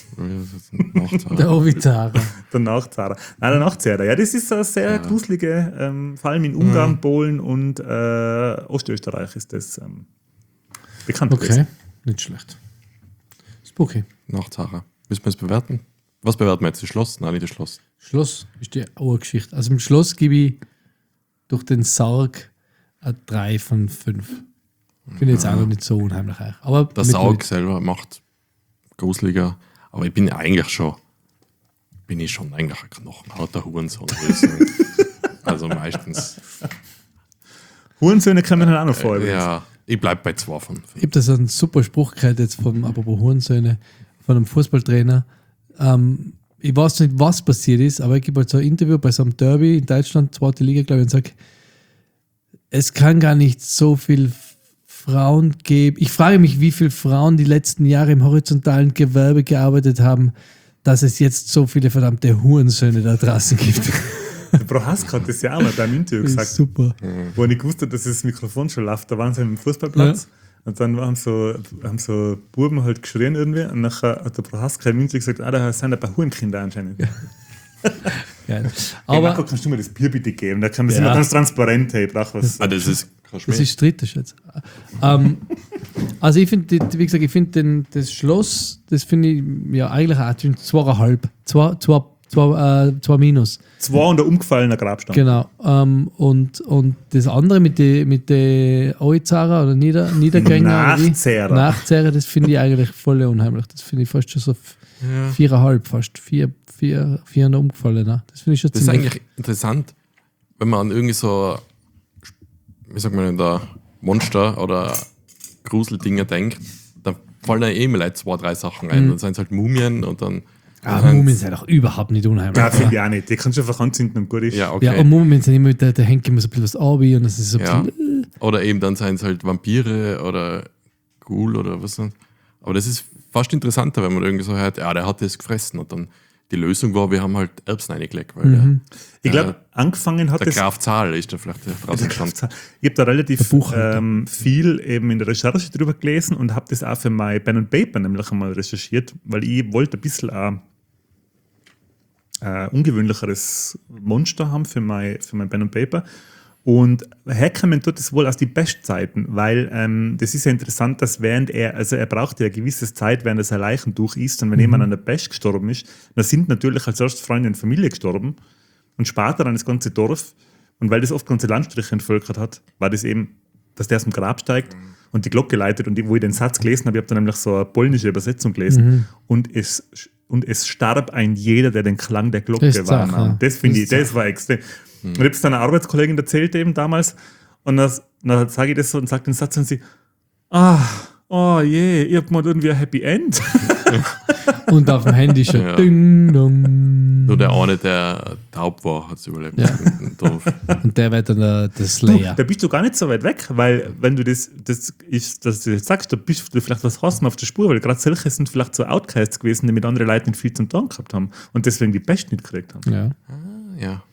Der Ovid-Zara. Der Nachzahrer. Nein, der Nachzahrer. Ja, das ist eine sehr Ja. gruselige, ähm, vor allem in Ungarn, Ja. Polen und äh, Ostösterreich ist das ähm, bekannt Okay, gewesen. nicht schlecht. Spooky. Nach Zara. Müssen wir es bewerten? Was bewerten wir jetzt? Das Schloss? Nein, nicht das Schloss. Schloss ist die Urgeschichte. Also im Schloss gebe ich durch den Sarg eine drei von fünf. Finde ich jetzt auch noch nicht so unheimlich. Aber Der mit- Sarg mit- selber macht gruseliger. Aber ich bin ja eigentlich schon, bin ich schon eigentlich ein knochenharter Hurensohn. würde ich sagen. Also meistens. Hurensöhne kommen dann auch noch vor. übrigens. Ja, ich bleib bei zwei von Ich fünf. habe da so einen super Spruch gehört jetzt vom, apropos Hurensöhne, von einem Fußballtrainer. Ähm, ich weiß nicht, was passiert ist, aber ich gebe halt so ein Interview bei so einem Derby in Deutschland, zweite Liga, glaube ich, und sage, es kann gar nicht so viel Frauen geben. Ich frage mich, wie viele Frauen die letzten Jahre im horizontalen Gewerbe gearbeitet haben, dass es jetzt so viele verdammte Hurensöhne da draußen gibt. Der Prohaska hat das ja auch mal beim Interview Das gesagt, ist super. wo er nicht gewusst hat, dass das Mikrofon schon läuft. Da waren sie im Fußballplatz und dann haben so, haben so Buben halt geschrien irgendwie und nachher hat der Prohaska im Interview gesagt, ah, da sind ein paar Hurenkinder anscheinend. Geil. Aber hey, Aber Marco, kannst du mir das Bier bitte geben? Da kann man Ja. immer ganz transparent, hey, ich brauche was. Ah, das ist kein das Schmäh. ist drittes jetzt. ähm, also ich finde, wie gesagt, ich finde das Schloss, das finde ich ja eigentlich auch zwischen zweieinhalb, zwei, zwei, zwei, äh, zwei minus. Zwei und ein umgefallener Grabstein. Genau. Ähm, und, und das andere mit den mit die Oizara oder Nieder, Niedergänger, oder wie? Nachzehrer. Nachzehrer, das finde ich eigentlich voll unheimlich. Das finde ich fast schon so f- Ja. viereinhalb, fast vier, vier, vier und umgefallener. Das finde ich schon Das ist ziemlich. eigentlich interessant, wenn man an irgendwie so, wie sagt man denn da, Monster oder Gruseldinger denkt, dann fallen ja eh immer like zwei, drei Sachen ein. Dann sind es halt Mumien und dann. Ah, dann Mumien sind auch überhaupt nicht unheimlich. Nein, finde ich auch nicht. Die kannst du einfach anzünden und gut ist. Ja, okay. Ja, und Mumien sind immer, da, da hängt immer so ein bisschen was ab und das ist so ein Ja. bisschen. Oder eben dann sind es halt Vampire oder Ghoul oder was dann. Aber das ist fast interessanter, wenn man irgendwie so hört, ja, der hat das gefressen. Und dann die Lösung war, wir haben halt Erbsen reingelegt, weil Mhm. Ich glaube, angefangen hat der, der es. Graf Zahl ist da vielleicht draußen gestanden. Ich habe da relativ Der Buchhalter. ähm, viel eben in der Recherche drüber gelesen und habe das auch für mein Pen and Paper nämlich einmal recherchiert, weil ich wollte ein bisschen ein äh, ungewöhnlicheres Monster haben für mein, für mein Pen and Paper. Und herkommen tut es wohl aus den Bestzeiten, weil ähm, das ist ja interessant, dass während er, also er braucht ja eine gewisse Zeit, während er sein Leichentuch isst, und wenn jemand an der Pest gestorben ist, dann sind natürlich als erstes Freunde und Familie gestorben und später dann das ganze Dorf. Und weil das oft ganze Landstriche entvölkert hat, war das eben, dass der aus dem Grab steigt und die Glocke leitet. Und wo ich den Satz gelesen habe, ich habe dann nämlich so eine polnische Übersetzung gelesen. Und, es, und es starb ein jeder, der den Klang der Glocke Das ist wahrnahm. Sache, ja. Das finde ich, Das ist das war extrem. Und ich habe es dann einer Arbeitskollegin erzählt eben damals. Und dann, dann sage ich das so und sage den Satz und sie, ah, oh je, ich habe mal irgendwie ein Happy End. Und auf dem Handy schon. Ja. Ding, dong. Nur der eine, der taub war, hat es überlebt. Ja. im Dorf. Und der wird dann der, der Du, Slayer. da bist du gar nicht so weit weg, weil wenn du das, das ist, dass du jetzt sagst, da bist du vielleicht was hast du auf der Spur, weil gerade solche sind vielleicht so Outcasts gewesen, die mit anderen Leuten nicht viel zum Tun gehabt haben und deswegen die Pest nicht gekriegt haben. Ja. Ja.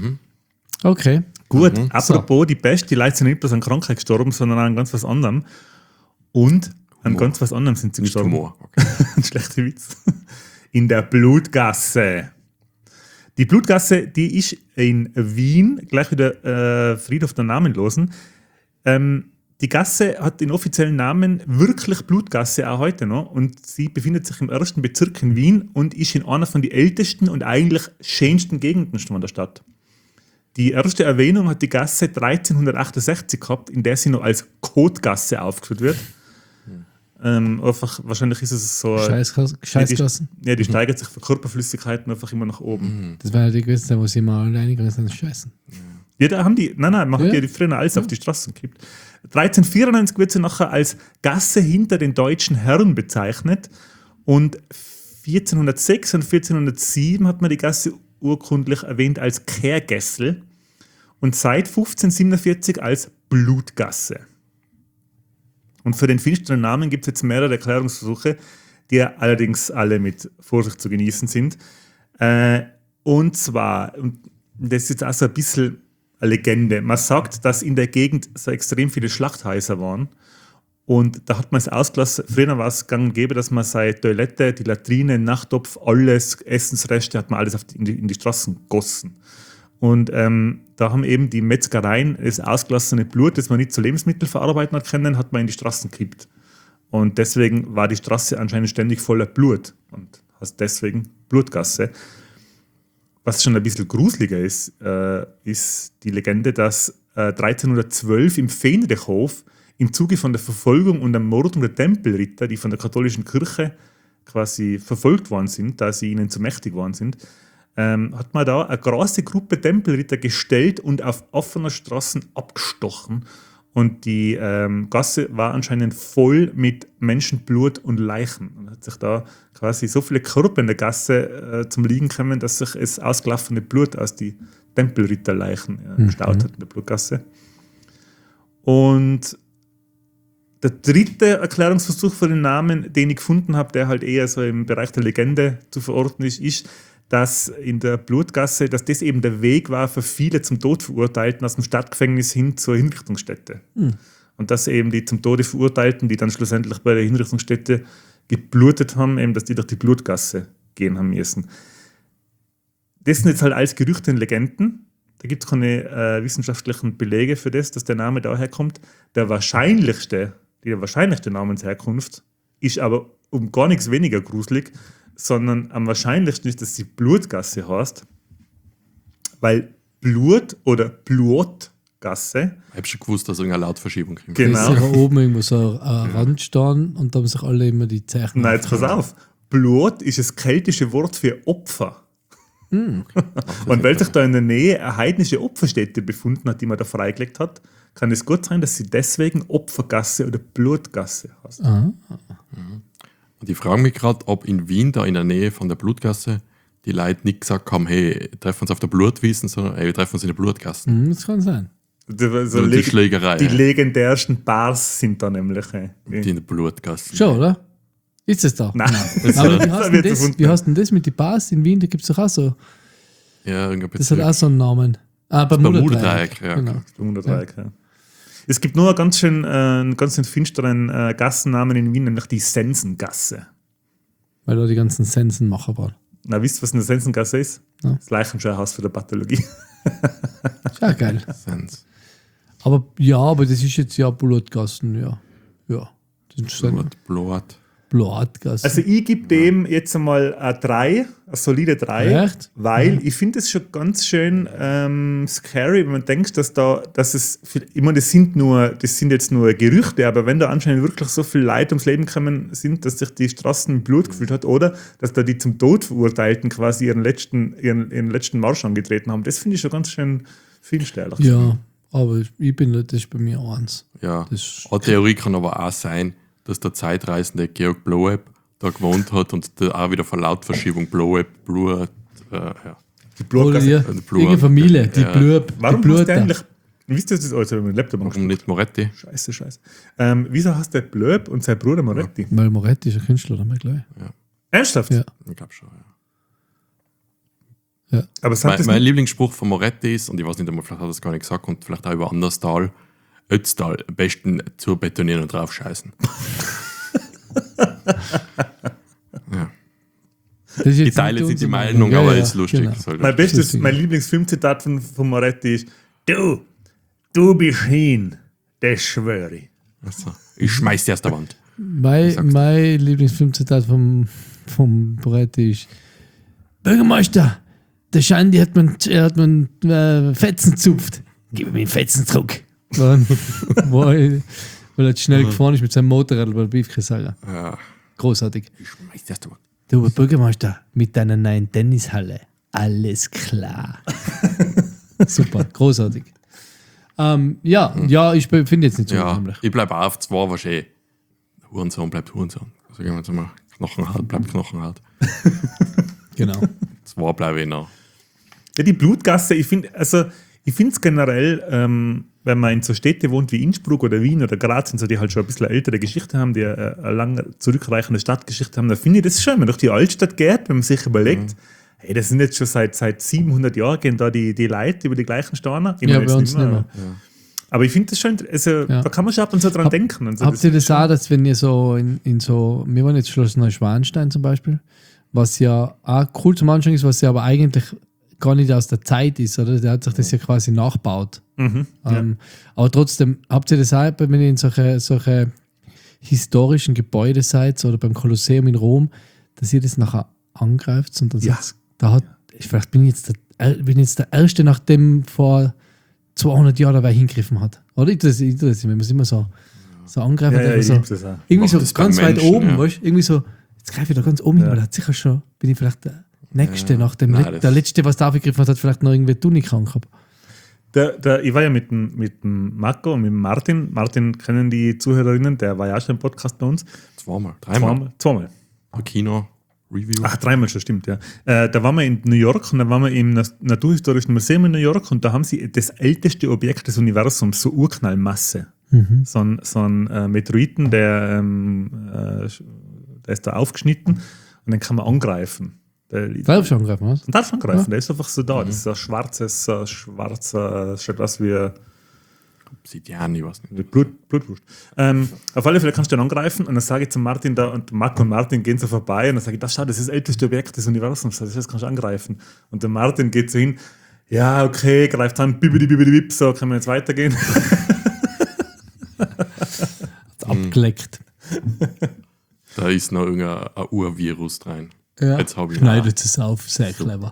Okay. Gut, apropos die Pest, die Leute sind nicht bloß an Krankheit gestorben, sondern an ganz was anderem. Und an Humor. ganz was anderem sind sie Nicht gestorben. Humor. Okay. Ein schlechter Witz. In der Blutgasse. Die Blutgasse, die ist in Wien, gleich wieder äh, Friedhof der Namenlosen. Ähm, die Gasse hat den offiziellen Namen wirklich Blutgasse auch heute noch und sie befindet sich im ersten Bezirk in Wien und ist in einer von den ältesten und eigentlich schönsten Gegenden von der Stadt. Die erste Erwähnung hat die Gasse dreizehnhundertachtundsechzig gehabt, in der sie noch als Kotgasse aufgeführt wird. Ähm, einfach, wahrscheinlich ist es so. Scheiß, Scheißgassen. Ja, die steigert sich für Körperflüssigkeiten einfach immer nach oben. Das war ja die gewesen, wo sie mal alle eingegangen sind. Scheißen. Ja, da haben die, nein, nein, man hat Ja. ja die früher alles auf die Straßen gekippt. dreizehnhundertvierundneunzig wird sie nachher als Gasse hinter den deutschen Herren bezeichnet und vierzehnhundertsechs und vierzehnhundertsieben hat man die Gasse urkundlich erwähnt als Kehrgässel und seit fünfzehnhundertsiebenundvierzig als Blutgasse. Und für den finsteren Namen gibt es jetzt mehrere Erklärungsversuche, die allerdings alle mit Vorsicht zu genießen sind. Äh, und zwar, und das ist jetzt auch so ein bisschen eine Legende, man sagt, dass in der Gegend so extrem viele Schlachthäuser waren. Und da hat man es ausgelassen, früher war es gang und gäbe, dass man seine Toilette, die Latrine, Nachttopf, alles, Essensreste, hat man alles auf die, in, die, in die Straßen gegossen. Und ähm, da haben eben die Metzgereien das ausgelassene Blut, das man nicht zu Lebensmitteln verarbeiten hat können, hat man in die Straßen gekippt. Und deswegen war die Straße anscheinend ständig voller Blut und heißt deswegen Blutgasse. Was schon ein bisschen gruseliger ist, äh, ist die Legende, dass äh, dreizehnhundertzwölf im Fenrichhof im Zuge von der Verfolgung und Ermordung der Tempelritter, die von der katholischen Kirche quasi verfolgt worden sind, da sie ihnen zu mächtig worden sind, ähm, hat man da eine große Gruppe Tempelritter gestellt und auf offener Straßen abgestochen. Und die ähm, Gasse war anscheinend voll mit Menschenblut und Leichen. Und hat sich da quasi so viele Körper in der Gasse äh, zum Liegen gekommen, dass sich das ausgelaufene Blut aus den Tempelritterleichen äh, gestaut hat in der Blutgasse. Und der dritte Erklärungsversuch für den Namen, den ich gefunden habe, der halt eher so im Bereich der Legende zu verorten ist, ist, dass in der Blutgasse, dass das eben der Weg war für viele zum Tod Verurteilten aus dem Stadtgefängnis hin zur Hinrichtungsstätte. Mhm. Und dass eben die zum Tode Verurteilten, die dann schlussendlich bei der Hinrichtungsstätte geblutet haben, eben, dass die durch die Blutgasse gehen haben müssen. Das sind jetzt halt alles Gerüchte und Legenden. Da gibt es keine äh, wissenschaftlichen Belege für das, dass der Name daher kommt. Der wahrscheinlichste, die wahrscheinlichste Namensherkunft ist aber um gar nichts weniger gruselig, sondern am wahrscheinlichsten ist, dass sie Blutgasse heißt, weil Blut oder Blutgasse. Ich habe schon gewusst, dass irgendeine Lautverschiebung kommt. Genau. Da ist ja oben irgendwo so ein Rand stehen und da haben sich alle immer die Zeichen. Nein, jetzt pass auf. Blut ist das keltische Wort für Opfer. Mm. Und weil sich da in der Nähe eine heidnische Opferstätte befunden hat, die man da freigelegt hat, kann es gut sein, dass sie deswegen Opfergasse oder Blutgasse heißt. Ah. Und ich frage mich gerade, ob in Wien, da in der Nähe von der Blutgasse, die Leute nicht gesagt haben, hey, treffen uns auf der Blutwiesen, sondern hey, wir treffen uns in der Blutgasse. Mm, das kann sein. Die, so So die leg- Schlägerei. die legendärsten Bars sind da nämlich. äh, Die in der Blutgasse. Schon, oder? Ist es da? Nein. Aber wie Das heißt, denn wird das, erfunden. wie heißt denn das mit den Bars in Wien? Da gibt es doch auch so. Ja, irgendein Das hat Bezirk. auch so einen Namen. Ah, Bermuda-Dreieck. Bermuda-Dreieck, ja. Genau. Bermuda-Dreieck, ja. Es gibt nur einen ganz schön, äh, einen ganz schön finsteren äh, Gassennamen in Wien, nämlich die Sensengasse. Weil da die ganzen Sensenmacher waren. Na, wisst ihr, was eine Sensengasse ist? Ja. Das Leichenschauhaus für die Pathologie. Ist ja geil. Sens. Aber ja, aber das ist jetzt ja Blutgassen, ja. Ja. Das ist so Blut, Blut. Blutgassen. Also ich gebe dem jetzt einmal eine drei, eine solide drei, Echt? weil Mhm. ich finde es schon ganz schön ähm, scary, wenn man denkt, dass da, dass es, viel- ich meine, das sind nur, das sind jetzt nur Gerüchte, aber wenn da anscheinend wirklich so viele Leute ums Leben gekommen sind, dass sich die Straßen mit Blut gefüllt hat oder dass da die zum Tod Verurteilten quasi ihren letzten, ihren, ihren letzten Marsch angetreten haben, das finde ich schon ganz schön finsterlich. Ja, aber ich bin, das ist bei mir eins. Ja. Das Eine Theorie kann aber auch sein, dass der zeitreisende Georg Bloeb da gewohnt hat und da auch wieder von Lautverschiebung Bloeb, Blut, äh, ja. Die Oder Blutgasse. ja, die Blut- irgendeine Familie, die ja. Blub, Warum die heißt der Bluter. eigentlich, wisst ihr, das ist also mit dem Laptop Warum angesprochen? nicht Moretti? Scheiße, scheiße. Ähm, wieso heißt der Blöb und sein Bruder Moretti? Weil Moretti ist ein Künstler, dann mal gleich. Ernsthaft? Ja. Ich glaube schon, ja. Ja. Aber sagt Mein, das mein nicht? Lieblingsspruch von Moretti ist, und ich weiß nicht einmal, vielleicht hat er es gar nicht gesagt, und vielleicht auch über Anderstal, Ötztal, am besten zu betonieren und drauf scheißen. ja. Das ist Die jetzt Teile nicht sind die unsere Meinung, Ja, aber ja, ist lustig. genau. Ist halt Mein bestes, Lustig. mein Lieblingsfilmzitat von, von Moretti ist: Du, du bist hin, das schwöre ich. Also, ich schmeiß die aus der Wand. Mein, sag's. mein Lieblingsfilmzitat vom, vom Moretti ist: Bürgermeister, der Schandi hat man, er hat man äh, Fetzen zupft. Gib mir den Fetzen zurück. Dann, wo er, weil er schnell gefahren ist mit seinem Motorrad bei der Beefkäse. Ja, Großartig. ich schmeiß die aus der Wand. Du Bürgermeister, mit deiner neuen Tennishalle. Alles klar. Super, großartig. Ähm, ja, ja, ich finde jetzt nicht so Ja, unheimlich. ich bleibe auch auf zwei wahrscheinlich. Hurensohn bleibt Hurensohn. Also gehen wir jetzt mal, Knochenhart bleibt Knochenhart. Genau. Zwei bleibe ich noch. Ja, die Blutgasse, ich finde, also ich finde es generell, ähm, wenn man in so Städte wohnt wie Innsbruck oder Wien oder Graz, so, die halt schon ein bisschen ältere Geschichte haben, die eine, eine lange zurückreichende Stadtgeschichte haben, dann finde ich das schon, wenn man durch die Altstadt geht, wenn man sich überlegt, mhm. hey, das sind jetzt schon seit, seit siebenhundert Jahren, gehen da die, die Leute über die gleichen Steine. Ja, bei uns nicht mehr. Ja. Aber ich finde das schon, also, ja. da kann man schon ab und zu dran Hab, denken. Und so. Habt das ihr das auch, dass wenn ihr so in, in so, wir waren jetzt Schloss Neuschwanstein zum Beispiel, was ja auch cool zum Anschauen ist, was ja aber eigentlich gar nicht aus der Zeit ist, oder? Der hat sich das ja quasi nachgebaut. Mhm, ähm, ja. Aber trotzdem, habt ihr das auch, wenn ihr in solche, solche historischen Gebäude seid oder beim Kolosseum in Rom, dass ihr das nachher angreift und dann ja. sagt, da hat, ich vielleicht bin jetzt der, bin jetzt der Erste, nachdem vor zweihundert Jahren dabei hingegriffen hat. Oder? Ich tue das, ich tue das wenn man es immer so, so angreift. Ja, ja, so, das auch. irgendwie Macht so ganz weit Menschen, oben, ja. weißt du? Irgendwie so, jetzt greife ich da ganz oben Ja. hin, weil er hat sicher schon, bin ich vielleicht der Nächste, Ja. nach dem Nein, Let- das- der Letzte, was da aufgegriffen hat, hat vielleicht noch irgendwie Tunikrank gehabt. Der, der, ich war ja mit dem, mit dem Marco und mit dem Martin. Martin kennen die Zuhörerinnen, der war ja auch schon im Podcast bei uns. Zweimal, dreimal. Zweimal. Zweimal. Kino, Review. Ach, dreimal schon, stimmt, ja. Äh, da waren wir in New York und da waren wir im Na- Naturhistorischen Museum in New York und da haben sie das älteste Objekt des Universums, so Urknallmasse. Mhm. So ein, so ein äh, Meteoriten, der, ähm, äh, der ist da aufgeschnitten und den kann man angreifen. Der, Darf schon angreifen, was? Man darf angreifen, Ja. der ist einfach so da. Das ist so ein schwarzes, so ein schwarzer, schaut aus wie, Obsidian, ich weiß nicht. wie Blut, Blutwurst. Ähm, auf alle Fälle kannst du den angreifen und dann sage ich zu Martin da, und Marco und Martin gehen so vorbei und dann sage ich, das schau, das ist das älteste Objekt des Universums, das heißt, kannst du angreifen. Und der Martin geht so hin, ja, okay, greift an, bibidi, bibidi, bib, so, können wir jetzt weitergehen. Abgeleckt. Da ist noch irgendein ein Urvirus drin. Ja. Jetzt habe ich Schneidet es auf, sehr clever.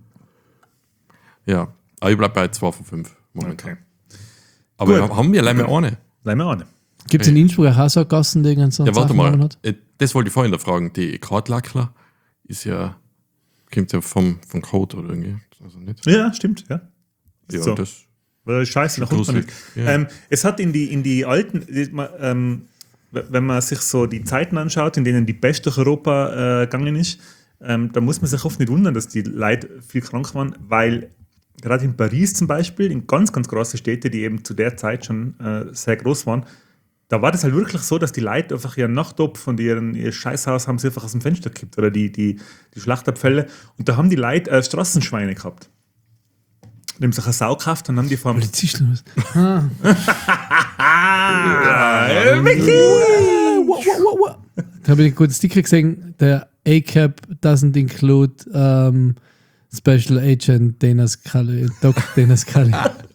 Ja, aber ich bleibe bei zwei von fünf momentan. Okay. Aber Gut. haben wir leider eine? Leih mir an. Gibt es in Innsbruck auch so Gassen, die irgendeinen so Ja, warte Sachen mal. hat? Äh, Das wollte ich vorhin da fragen. Die Kartlackler ist ja, kommt ja vom, vom Code oder irgendwie. Also nicht. Ja, stimmt, ja. Ja, so. das. Weil Scheiße, nach unten. Gruselig, nicht. ja. Ähm, es hat in die, in die alten, die- ma- ähm, w- wenn man sich so die Zeiten anschaut, in denen die Pest durch Europa äh, gegangen ist, ähm, da muss man sich oft nicht wundern, dass die Leute viel krank waren, weil gerade in Paris zum Beispiel, in ganz, ganz großen Städte, die eben zu der Zeit schon äh, sehr groß waren, da war das halt wirklich so, dass die Leute einfach ihren Nachttopf von ihren, ihr Scheißhaus haben sie einfach aus dem Fenster gekippt oder die, die, die Schlachtabfälle und da haben die Leute äh, Straßenschweine gehabt. Die haben sich eine Sau gekauft und haben die vom Polizist oder was? Ah. Da habe ich einen guten Sticker gesehen, der A C A P doesn't include um, Special Agent Dana Scully, Doc Dana Scully.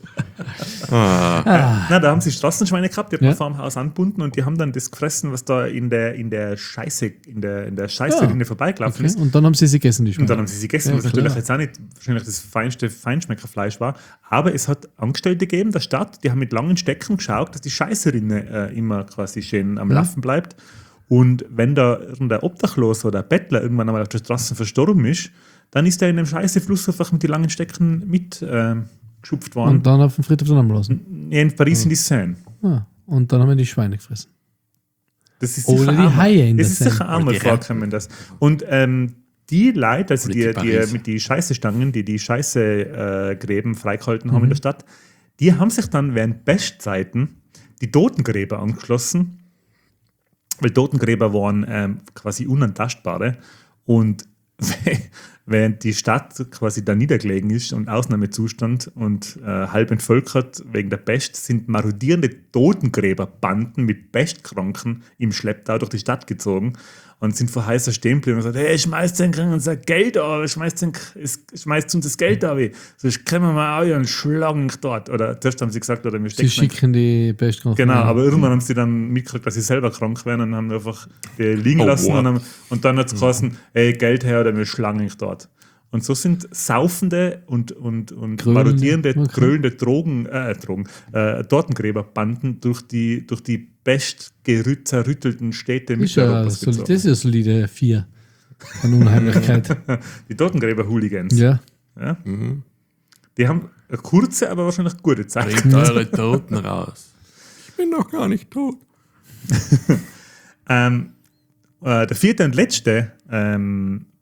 Ah, Na, da haben sie Straßenschweine gehabt, die hat Ja. man vor dem Haus angebunden und die haben dann das gefressen, was da in der, in der Scheiße, in der, in der Scheiße-Rinne vorbeigelaufen Okay. ist. Und dann haben sie sie gegessen, die Und Schweine. dann haben sie sie gegessen, Ja, was natürlich klar. jetzt auch nicht wahrscheinlich das feinste Feinschmeckerfleisch war. Aber es hat Angestellte gegeben der Stadt, die haben mit langen Stecken geschaut, dass die Scheißerinne äh, immer quasi schön am Ja. Laufen bleibt. Und wenn da irgendein Obdachloser oder ein Bettler irgendwann einmal auf der Straße verstorben ist, dann ist er in dem Scheißefluss einfach mit den langen Stecken mit äh, geschupft worden. Und dann auf den Friedhof dann lassen. Ja, in Paris in die Seine. Ah. Und dann haben wir die Schweine gefressen. Das ist Oder sicher die einmal- Haie in Das der ist sicher Seine. einmal Oder die vorkommen, das. Und ähm, die Leute, also Oder die, die die Paris. mit die Scheißestangen, die die Scheißegräben freigehalten haben Mhm. in der Stadt, die haben sich dann während Pestzeiten die Totengräber angeschlossen, weil Totengräber waren ähm, quasi unantastbare und während die Stadt quasi da niedergelegen ist und Ausnahmezustand und äh, halb entvölkert wegen der Pest, sind marodierende Totengräberbanden mit Pestkranken im Schlepptau durch die Stadt gezogen und sind vor heißer stehen geblieben und gesagt, hey, schmeißt den kriegen unser Geld ab, schmeißt, den, schmeißt uns das Geld ab, sonst können wir mal auch und schlagen dich dort. Oder zuerst haben sie gesagt, oder wir Sie stecken schicken die Pestkranken. Genau, aber irgendwann haben sie dann mitgekriegt, dass sie selber krank werden und haben einfach die liegen Oh, lassen what? und, haben, und dann hat es geheißen, ey, Geld her oder wir schlagen dich dort. Und so sind saufende und, und, und Grölende, marodierende, okay. grölende Drogen, äh, Drogen, äh, Tortengräberbanden durch die, durch die best gerüt- zerrüttelten Städte Ist ja Mitteleuropas soli- gezogen. das ist ja solide vier an Unheimlichkeit. Die Tortengräber-Hooligans. Ja. Ja? mhm. Die haben eine kurze, aber wahrscheinlich gute Zeit. Bringt eure Toten raus. Ich bin noch gar nicht tot. Ähm, äh, der vierte und letzte ähm,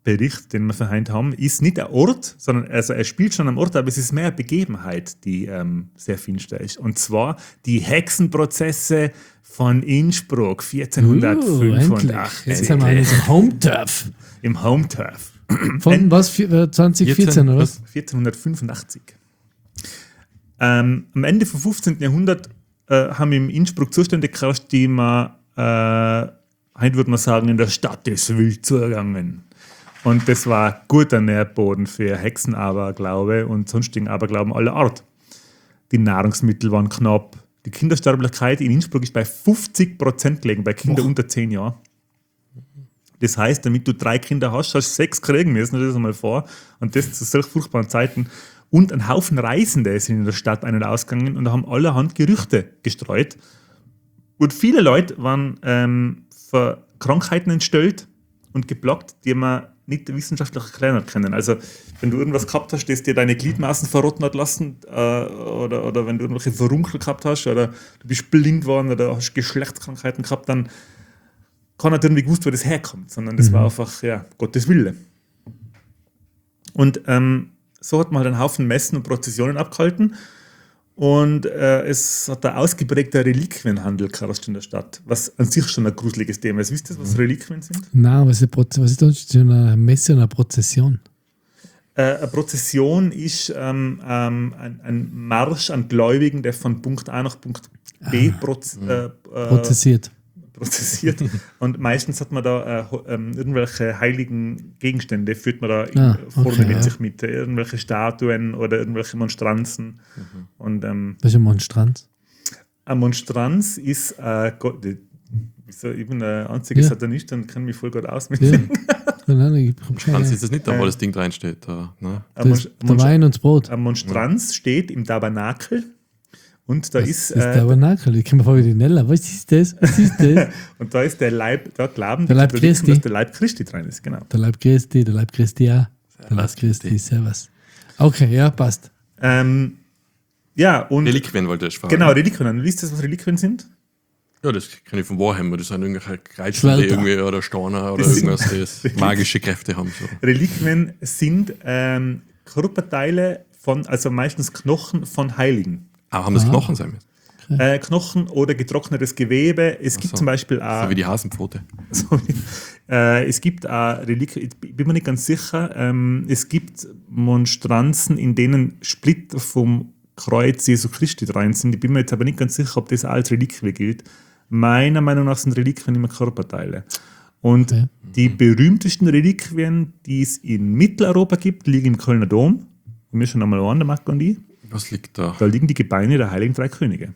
Bericht, den wir verheint haben, ist nicht ein Ort, sondern also er spielt schon am Ort, aber es ist mehr eine Begebenheit, die ähm, sehr finster ist. Und zwar die Hexenprozesse von Innsbruck vierzehnhundertfünfundachtzig. Uh, Jetzt sind wir in diesem Home-Turf. Im Home-Turf. Von was? zwanzig vierzehn oder was? vierzehnhundertfünfundachtzig. Ähm, am Ende vom fünfzehnten Jahrhundert äh, haben in Innsbruck Zustände geherrscht, die man, äh, heute würde man sagen, in der Stadt ist wild zugegangen. Und das war guter Nährboden für Hexenaberglaube und sonstigen Aberglauben aller Art. Die Nahrungsmittel waren knapp. Die Kindersterblichkeit in Innsbruck ist bei fünfzig Prozent gelegen, bei Kindern unter zehn Jahren. Das heißt, damit du drei Kinder hast, hast du sechs kriegen müssen, das ist einmal vor. Und das zu solch furchtbaren Zeiten. Und ein Haufen Reisende sind in der Stadt ein- und ausgegangen und haben allerhand Gerüchte gestreut. Und viele Leute waren ähm, für Krankheiten entstellt und geplagt, die man nicht wissenschaftlich erklären können. Also, wenn du irgendwas gehabt hast, das dir deine Gliedmaßen verrotten hat lassen, äh, oder, oder wenn du irgendwelche Verunkel gehabt hast, oder du bist blind geworden oder hast Geschlechtskrankheiten gehabt, dann kann nicht irgendwie gewusst, wo das herkommt, sondern das mhm. war einfach, ja, Gottes Wille. Und ähm, so hat man halt einen Haufen Messen und Prozessionen abgehalten. Und äh, es hat ein ausgeprägter Reliquienhandel geherrscht in der Stadt, was an sich schon ein gruseliges Thema ist. Wisst ihr, was Reliquien sind? Nein, was ist, Proze- was ist da so eine Messe und eine Prozession? Äh, eine Prozession ist ähm, ähm, ein, ein Marsch an Gläubigen, der von Punkt A nach Punkt B ah, proz- äh, äh, prozessiert. prozessiert. Und meistens hat man da äh, ähm, irgendwelche heiligen Gegenstände, führt man da Ah, vorne okay, mit ja. sich mit. Irgendwelche Statuen oder irgendwelche Monstranzen. Mhm. Und ähm, Das ist ein Monstranz. ein Monstranz ist äh, Gott, die- wieso, ich bin der einzige Ja. Satanist und kenne mich voll gut aus mit Ja. dem. Nein, ich hab schon, Franz, ja. ist das nicht da, Äh. wo das Ding reinsteht? Da, ne? Ein Das, Monst- der Wein und das Brot. Ein Monstranz steht im Tabernakel und da Das ist, ist der äh, Tabernakel. Ich kann mir fragen, die Nella, was ist das? Was ist das? und da ist der Leib, da glauben Der die Leib Katholiken, Christi. dass der Leib Christi drin ist, genau. Der Leib Christi, der Leib Christi, ja. Der Leib Servus, Christi, Christi. servus. Okay, ja, passt. Ähm, ja, und Reliquien wollte ich fragen. genau, Reliquien. Wisst ihr, was Reliquien sind? Ja, das kenne ich von Warhammer. Das sind irgendwelche Kreuzchen, die Schwerter. irgendwie oder Steine oder Das sind- irgendwas, das magische Kräfte haben. So. Reliquien sind ähm, Körperteile von, also meistens Knochen von Heiligen. Ah, haben das Ah. Knochen sein müssen? Äh, Knochen oder getrocknetes Gewebe. Es gibt so. zum Beispiel So auch, wie die Hasenpfote. so wie- äh, es gibt auch Reliquien, ich bin mir nicht ganz sicher, ähm, es gibt Monstranzen, in denen Splitter vom Kreuz Jesu Christi rein sind. Ich bin mir jetzt aber nicht ganz sicher, ob das auch als Reliquie gilt. Meiner Meinung nach sind Reliquien immer Körperteile. Und Okay. die berühmtesten Reliquien, die es in Mitteleuropa gibt, liegen im Kölner Dom. Wir schon einmal an, der Marco und ich. Was liegt da? Da liegen die Gebeine der Heiligen Drei Könige.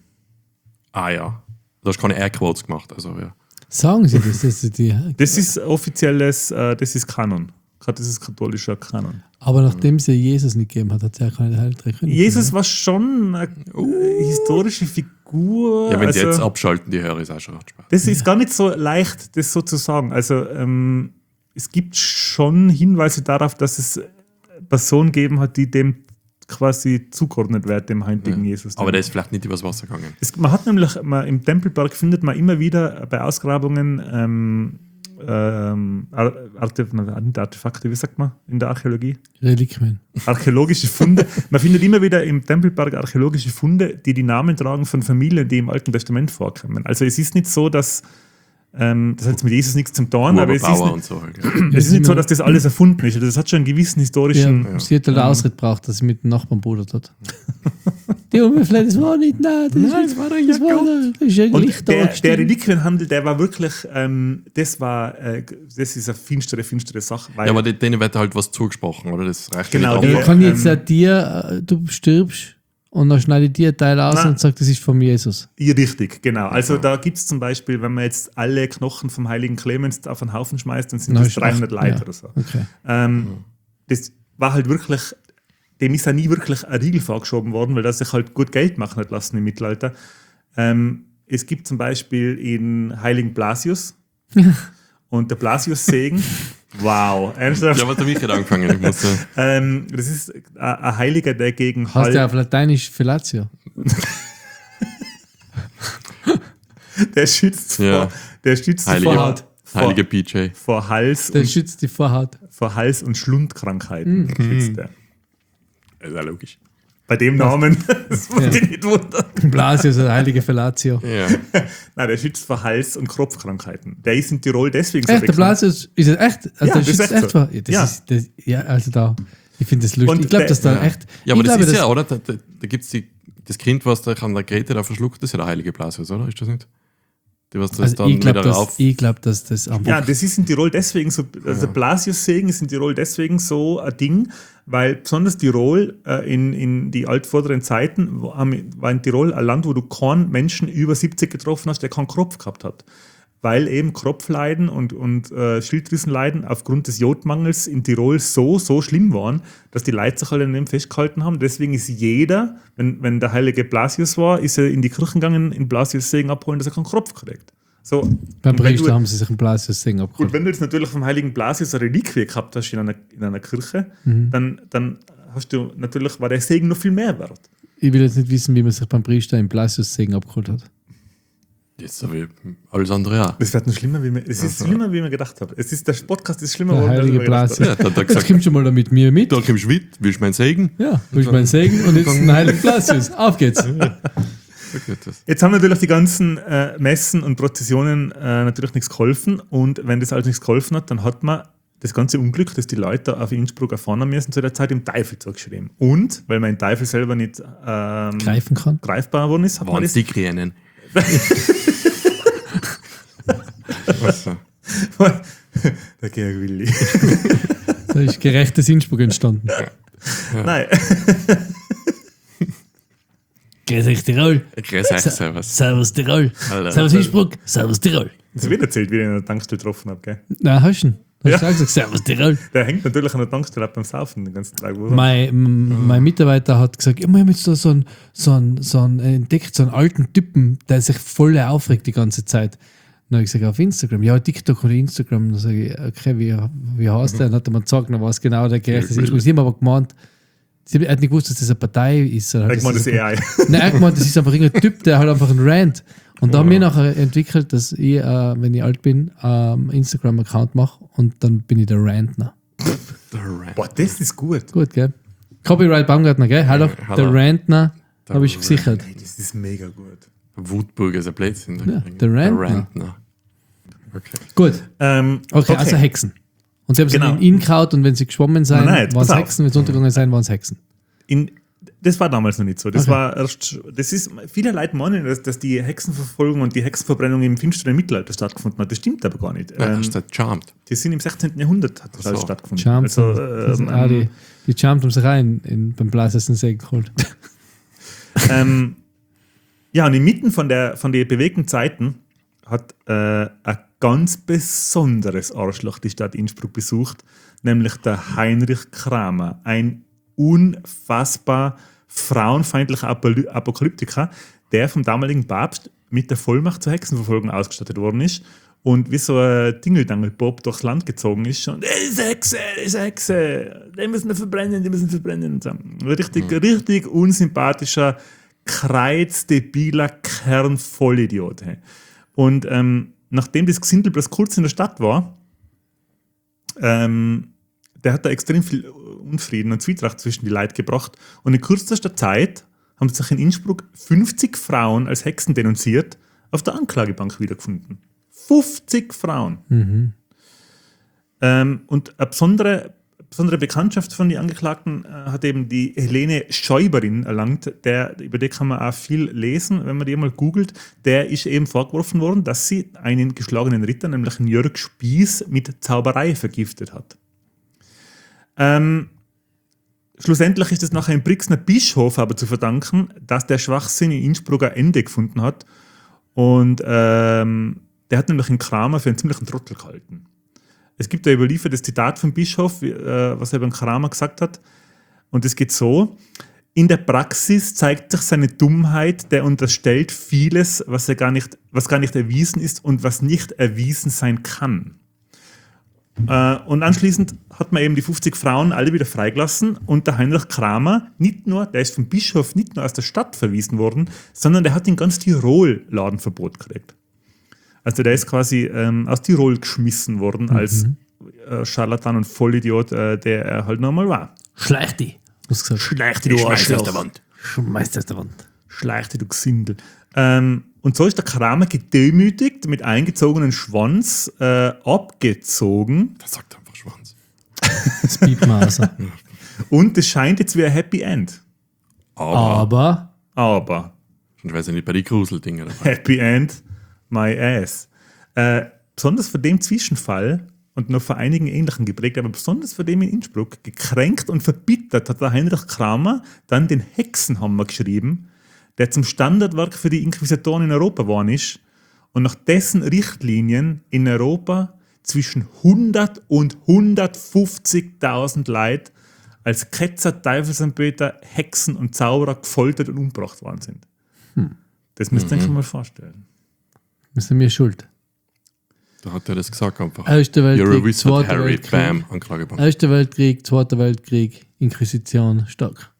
Ah ja. Da hast du keine Airquotes gemacht. Also, ja. Sagen Sie das, das ist die. Das ist offizielles, äh, das ist Kanon. Das ist katholischer Kanon. Aber nachdem es ja Jesus nicht gegeben hat, hat es ja keine Heiligen Drei Könige. Jesus war schon eine äh, historische Figur. Ja, wenn also, sie jetzt abschalten, die Hörer, ist auch schon Spaß. das ist gar nicht so leicht, das so zu sagen. Also ähm, es gibt schon Hinweise darauf, dass es Personen gegeben hat, die dem quasi zugeordnet werden, dem heutigen Ja. Jesus. Aber der ist vielleicht nicht übers Wasser gegangen. Es, man hat nämlich, man, im Tempelberg findet man immer wieder bei Ausgrabungen ähm, ähm, Ar- Arte, na, nicht Artefakte, wie sagt man in der Archäologie? Reliquien. Archäologische Funde. Man findet immer wieder im Tempelberg archäologische Funde, die die Namen tragen von Familien, die im Alten Testament vorkommen. Also es ist nicht so, dass ähm, das hat jetzt mit Jesus nichts zum tun, aber es ist, Bauer nicht, und so. Halt, ja. es ist nicht so, dass das alles erfunden ist. Also das hat schon einen gewissen Ja, historischen... Ja. sie hat halt einen Ähm. Ausritt braucht, dass sie mit dem Nachbarn bodert hat. Die Oberfläche, das war nicht, nein, das, Nein, das war doch das ja war Gott. da, das ist ein Und Licht der, da. der Reliquienhandel, der war wirklich, ähm, das war, äh, das ist eine finstere, finstere Sache. Weil Ja, aber denen wird halt was zugesprochen, oder? Das reicht Genau, ja die- nicht Ich auf. kann jetzt ähm, auch dir, äh, du stirbst und dann schneide ich dir ein Teil aus Nein. und sage, das ist von Jesus. Ja, richtig, genau. Also da gibt es zum Beispiel, wenn man jetzt alle Knochen vom heiligen Clemens auf einen Haufen schmeißt, dann sind Na, das ist dreihundert acht, Leute ja. oder so. Okay. Ähm, das war halt wirklich, dem ist ja nie wirklich ein Riegel vorgeschoben worden, weil das sich halt gut Geld machen hat lassen im Mittelalter. Ähm, es gibt zum Beispiel in Heiligen Blasius und der Blasius-Segen. Wow, ernsthaft? Ja, was habe ich gerade angefangen? Ich muss, äh, Ähm, das ist ein ein Heiliger, der gegen Heißt der Hal- auf Lateinisch Fellatio? der schützt Ja. vor, der schützt Heilige- vor, vor, Heilige P J. vor Hals Der und schützt die Vorhaut. vor Hals- und Schlundkrankheiten Mhm. schützt er. Das ist ja logisch. Bei dem Namen, das muss Ja. ich nicht wundern. Blasius, der heilige Fellatio. Ja. Nein, der schützt vor Hals- und Kopfkrankheiten. Der ist in Tirol deswegen so Echt, der Blasius, ist es echt? Also Ja, der das ist schützt echt echt so. vor. Ja, das Ja. ist, das, ja, also da, ich finde das lustig. Und Ich glaube, der- dass da ja. echt. Ja, aber ich das glaube, ist ja, oder? Da, da, da gibt es das Kind, was da kann der Grete da verschluckt, das ist ja der heilige Blasius, oder? Ist das nicht? Die, was das also dann ich glaube, wieder dass, auf. ich glaub, dass das einfach. Ja, das ist in Tirol deswegen so, also der Blasius-Segen ist in Tirol deswegen so ein Ding, weil besonders Tirol äh, in, in die altvorderen Zeiten wo, haben, war in Tirol ein Land, wo du keinen Menschen über siebzig getroffen hast, der keinen Kropf gehabt hat. Weil eben Kropfleiden und, und äh, Schilddrüsenleiden aufgrund des Jodmangels in Tirol so, so schlimm waren, dass die Leute sich alle an dem festgehalten haben. Deswegen ist jeder, wenn, wenn der heilige Blasius war, ist er in die Kirchen gegangen, in Blasius-Segen abholen, dass er keinen Kropf kriegt. So. Beim Und wenn Priester du- haben sie sich einen Blasius-Segen Gut, abgeholt. wenn du jetzt natürlich vom heiligen Blasius eine Reliquie gehabt hast in einer, in einer Kirche, Mhm. dann, dann hast du natürlich, war der Segen noch viel mehr wert. Ich will jetzt nicht wissen, wie man sich beim Priester einen Blasius-Segen abgeholt hat. Das ist so wie alles andere auch. Das wird noch schlimmer, wie mir, es ist schlimmer, wie ich mir gedacht habe. Es ist, der Podcast ist schlimmer Der geworden, als ich heilige mir gedacht Blasius. Ja, da hat er Jetzt gesagt, kommst du mal da mit mir mit. da kommst du mit, willst du meinen Segen? Ja, du bist mein Segen und jetzt ein heiliger Blasius. Auf geht's. So geht das. Jetzt haben natürlich die ganzen äh, Messen und Prozessionen äh, natürlich nichts geholfen. Und wenn das alles nichts geholfen hat, dann hat man das ganze Unglück, dass die Leute auf Innsbruck erfahren müssen, zu der Zeit im Teufel zugeschrieben. Und, weil man den Teufel selber nicht ähm, Greifen kann. greifbar geworden ist, hat man Waren das die Kränen. Was so? der Georg Willi. Da ist gerechtes Innsbruck entstanden. Nein. Grüß euch Tirol. Grüß euch, servus. Servus Tirol. Hallo. Servus Innsbruck. Servus Tirol. Das wird erzählt, wie ich ihn an der Tankstelle getroffen habe. Gell? Na, hast du ihn? Hast Ja. du auch gesagt, Servus Tirol. Der hängt natürlich an der Tankstelle ab beim Saufen den ganzen Tag. Oder? Mein, m- mein Mitarbeiter hat gesagt, ja, wir haben jetzt da so einen, so einen, so einen entdeckt, so einen alten Typen, der sich voll aufregt die ganze Zeit. Dann habe ich gesagt, auf Instagram. Ja, TikTok oder Instagram. Dann sage ich, okay, wie, wie heißt der? Dann hat er mir gesagt, na, was genau der gerecht ist. Sie haben aber gemeint, sie hat nicht gewusst, dass das eine Partei ist. Oder Ich meine, das ist A I. Nein, er hat gemeint, das ist einfach irgendein Typ, der hat einfach einen Rant. Und da haben wir nachher entwickelt, dass ich, äh, wenn ich alt bin, ähm, Instagram-Account mache und dann bin ich der Rantner. Der Rant. Boah, das ist gut. Gut, gell? Copyright Baumgartner, gell? Hallo, hallo. der Rantner Der habe ich Rant. gesichert. Hey, das ist mega gut. Wutburger ist ein Blödsinn. Ja, der Rantner. Rantner. Okay. Gut, Ähm, okay, also Hexen. Und sie haben Genau. sich in ihn gehauen und wenn sie geschwommen sind, Nein, nein, jetzt waren es pass auf. Hexen, wenn sie untergegangen sind, waren es Hexen. in, das war damals noch nicht so. Das Okay. war erst, das ist, viele Leute meinen, dass, dass die Hexenverfolgung und die Hexenverbrennung im finsteren Mittelalter stattgefunden hat. Das stimmt aber gar nicht. Ja, Ähm, ist der Charmed. die sind im sechzehnten Jahrhundert hat das Ach alles so. stattgefunden. Charmed, Also, das sind ähm, auch die, die Charmed haben sich rein in, beim Blasessen See geholt. ähm, ja, und inmitten von, der, von den bewegten Zeiten hat äh, ein ganz besonderes Arschloch die Stadt Innsbruck besucht, nämlich der Heinrich Kramer, ein unfassbar frauenfeindlicher Apoly- Apokalyptiker, der vom damaligen Papst mit der Vollmacht zur Hexenverfolgung ausgestattet worden ist und wie so ein Dingeldangel-Bob durchs Land gezogen ist und das ist Hexe, das ist Hexe, den müssen wir verbrennen, die müssen wir verbrennen. Und so. Richtig, richtig unsympathischer, kreuzdebiler Kernvollidiot. Hey. Und ähm, nachdem das Gesindel bloß kurz in der Stadt war, ähm, der hat da extrem viel Unfrieden und Zwietracht zwischen die Leute gebracht. Und in kürzester Zeit haben sich in Innsbruck fünfzig Frauen als Hexen denunziert, auf der Anklagebank wiedergefunden. fünfzig Frauen. Mhm. Ähm, und eine besondere, besondere Bekanntschaft von den Angeklagten äh, hat eben die Helene Schäuberin erlangt. Der, über die kann man auch viel lesen, wenn man die mal googelt. Der ist eben vorgeworfen worden, dass sie einen geschlagenen Ritter, nämlich einen Jörg Spieß, mit Zauberei vergiftet hat. Ähm, schlussendlich ist es nachher im Brixner Bischof aber zu verdanken, dass der Schwachsinn in Innsbruck ein Ende gefunden hat. Und ähm, der hat nämlich einen Kramer für einen ziemlichen Trottel gehalten. Es gibt ein überliefertes Zitat vom Bischof, wie, äh, was er beim Kramer gesagt hat. Und es geht so: In der Praxis zeigt sich seine Dummheit, der unterstellt vieles, was, er gar nicht, was gar nicht erwiesen ist und was nicht erwiesen sein kann. Äh, und anschließend hat man eben die fünfzig Frauen alle wieder freigelassen und der Heinrich Kramer, nicht nur, der ist vom Bischof nicht nur aus der Stadt verwiesen worden, sondern der hat in ganz Tirol Ladenverbot gekriegt. Also der ist quasi ähm, aus Tirol geschmissen worden als äh, Scharlatan und Vollidiot, äh, der er halt nochmal war. Schleich dich. Hast gesagt. Schleich dich, du Arschloch. Wand. Schmeiß aus der Wand. Schleich dich, du Gesindel. Ähm, und so ist der Kramer gedemütigt, mit eingezogenen Schwanz äh, abgezogen. Das sagt einfach Schwanz. Speedmaster. Und es scheint jetzt wie ein Happy End. Aber, Aber Aber ich weiß ja nicht, bei den Gruseldinger dabei. Happy End, my ass. Äh, besonders von dem Zwischenfall und noch von einigen ähnlichen geprägt, aber besonders von dem in Innsbruck, gekränkt und verbittert, hat der Heinrich Kramer dann den Hexenhammer geschrieben, der zum Standardwerk für die Inquisitoren in Europa geworden ist und nach dessen Richtlinien in Europa zwischen hundert und hundertfünfzigtausend Leute als Ketzer, Teufelsanbeter, Hexen und Zauberer gefoltert und umgebracht worden sind. Hm. Das müsst ihr euch mal vorstellen. ist er mir schuld. Da hat er das gesagt einfach. Erster You're a Weltkrieg, wizard, Zweiter Harry. Weltkrieg, Bam, Anklagebank. Erster Weltkrieg, Zweiter Weltkrieg, Inquisition, stark.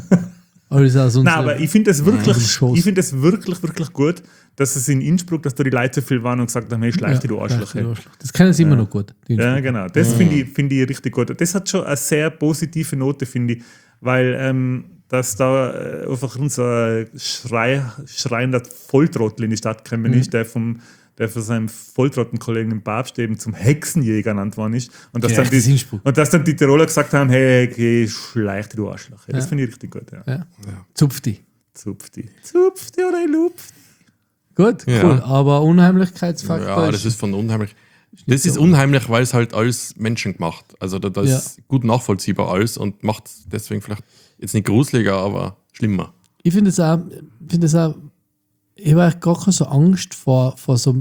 Alles aus Nein, aber ich finde es wirklich, Schoß. ich finde es wirklich, wirklich gut, dass es in Innsbruck, dass da die Leute so viel waren und gesagt haben, hey, schleich dich, du Arschloch. Schleich dich, du Arschloch. Das kennen sie immer noch gut. die Ja, Innsbrucker. genau. Das finde ich, find ich richtig gut. Das hat schon eine sehr positive Note, finde ich, weil ähm, dass da äh, einfach unser Schrei, schreiender Volltrottel in die Stadt gekommen ist, der vom der von seinem Volltrottenkollegen im Papst eben zum Hexenjäger ernannt worden ist. Und dass, Ja, dann, das ist die, Innsbruck. und dass dann die Tiroler gesagt haben, hey, geh, schleich dich, du Arschloch. Ja, das Ja. finde ich richtig gut. Ja. Ja. Zupf die. Zupf die. Zupf die oder lupf. Gut, Ja. cool. Aber Unheimlichkeitsfaktor Ja, das ist von unheimlich. Das ist unheimlich, weil es halt alles Menschen gemacht. Also da, da Ja. ist gut nachvollziehbar alles und macht deswegen vielleicht jetzt nicht gruseliger, aber schlimmer. Ich finde es auch, ich finde es auch, ich habe eigentlich gar keine so Angst vor, vor so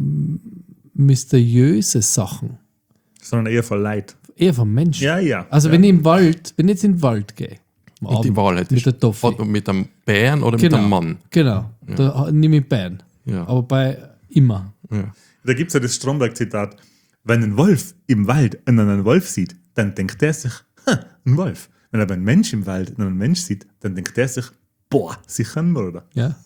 mysteriöse Sachen. Sondern eher vor Leid. Eher von Menschen. Ja, ja. Also ja. wenn ich im Wald, wenn ich jetzt in den Wald gehe, am Und die Abend, Wahl hättest mit der Toffi. Oder mit einem Bären oder Genau. mit einem Mann. Genau, da nehme ich Bären. Ja. Aber bei immer. Ja. Da gibt es ja das Stromberg-Zitat. Wenn ein Wolf im Wald einen Wolf sieht, dann denkt er sich, ha, ein Wolf. Wenn aber ein Mensch im Wald einen Mensch sieht, dann denkt er sich, boah, sicher ein Mörder. Ja.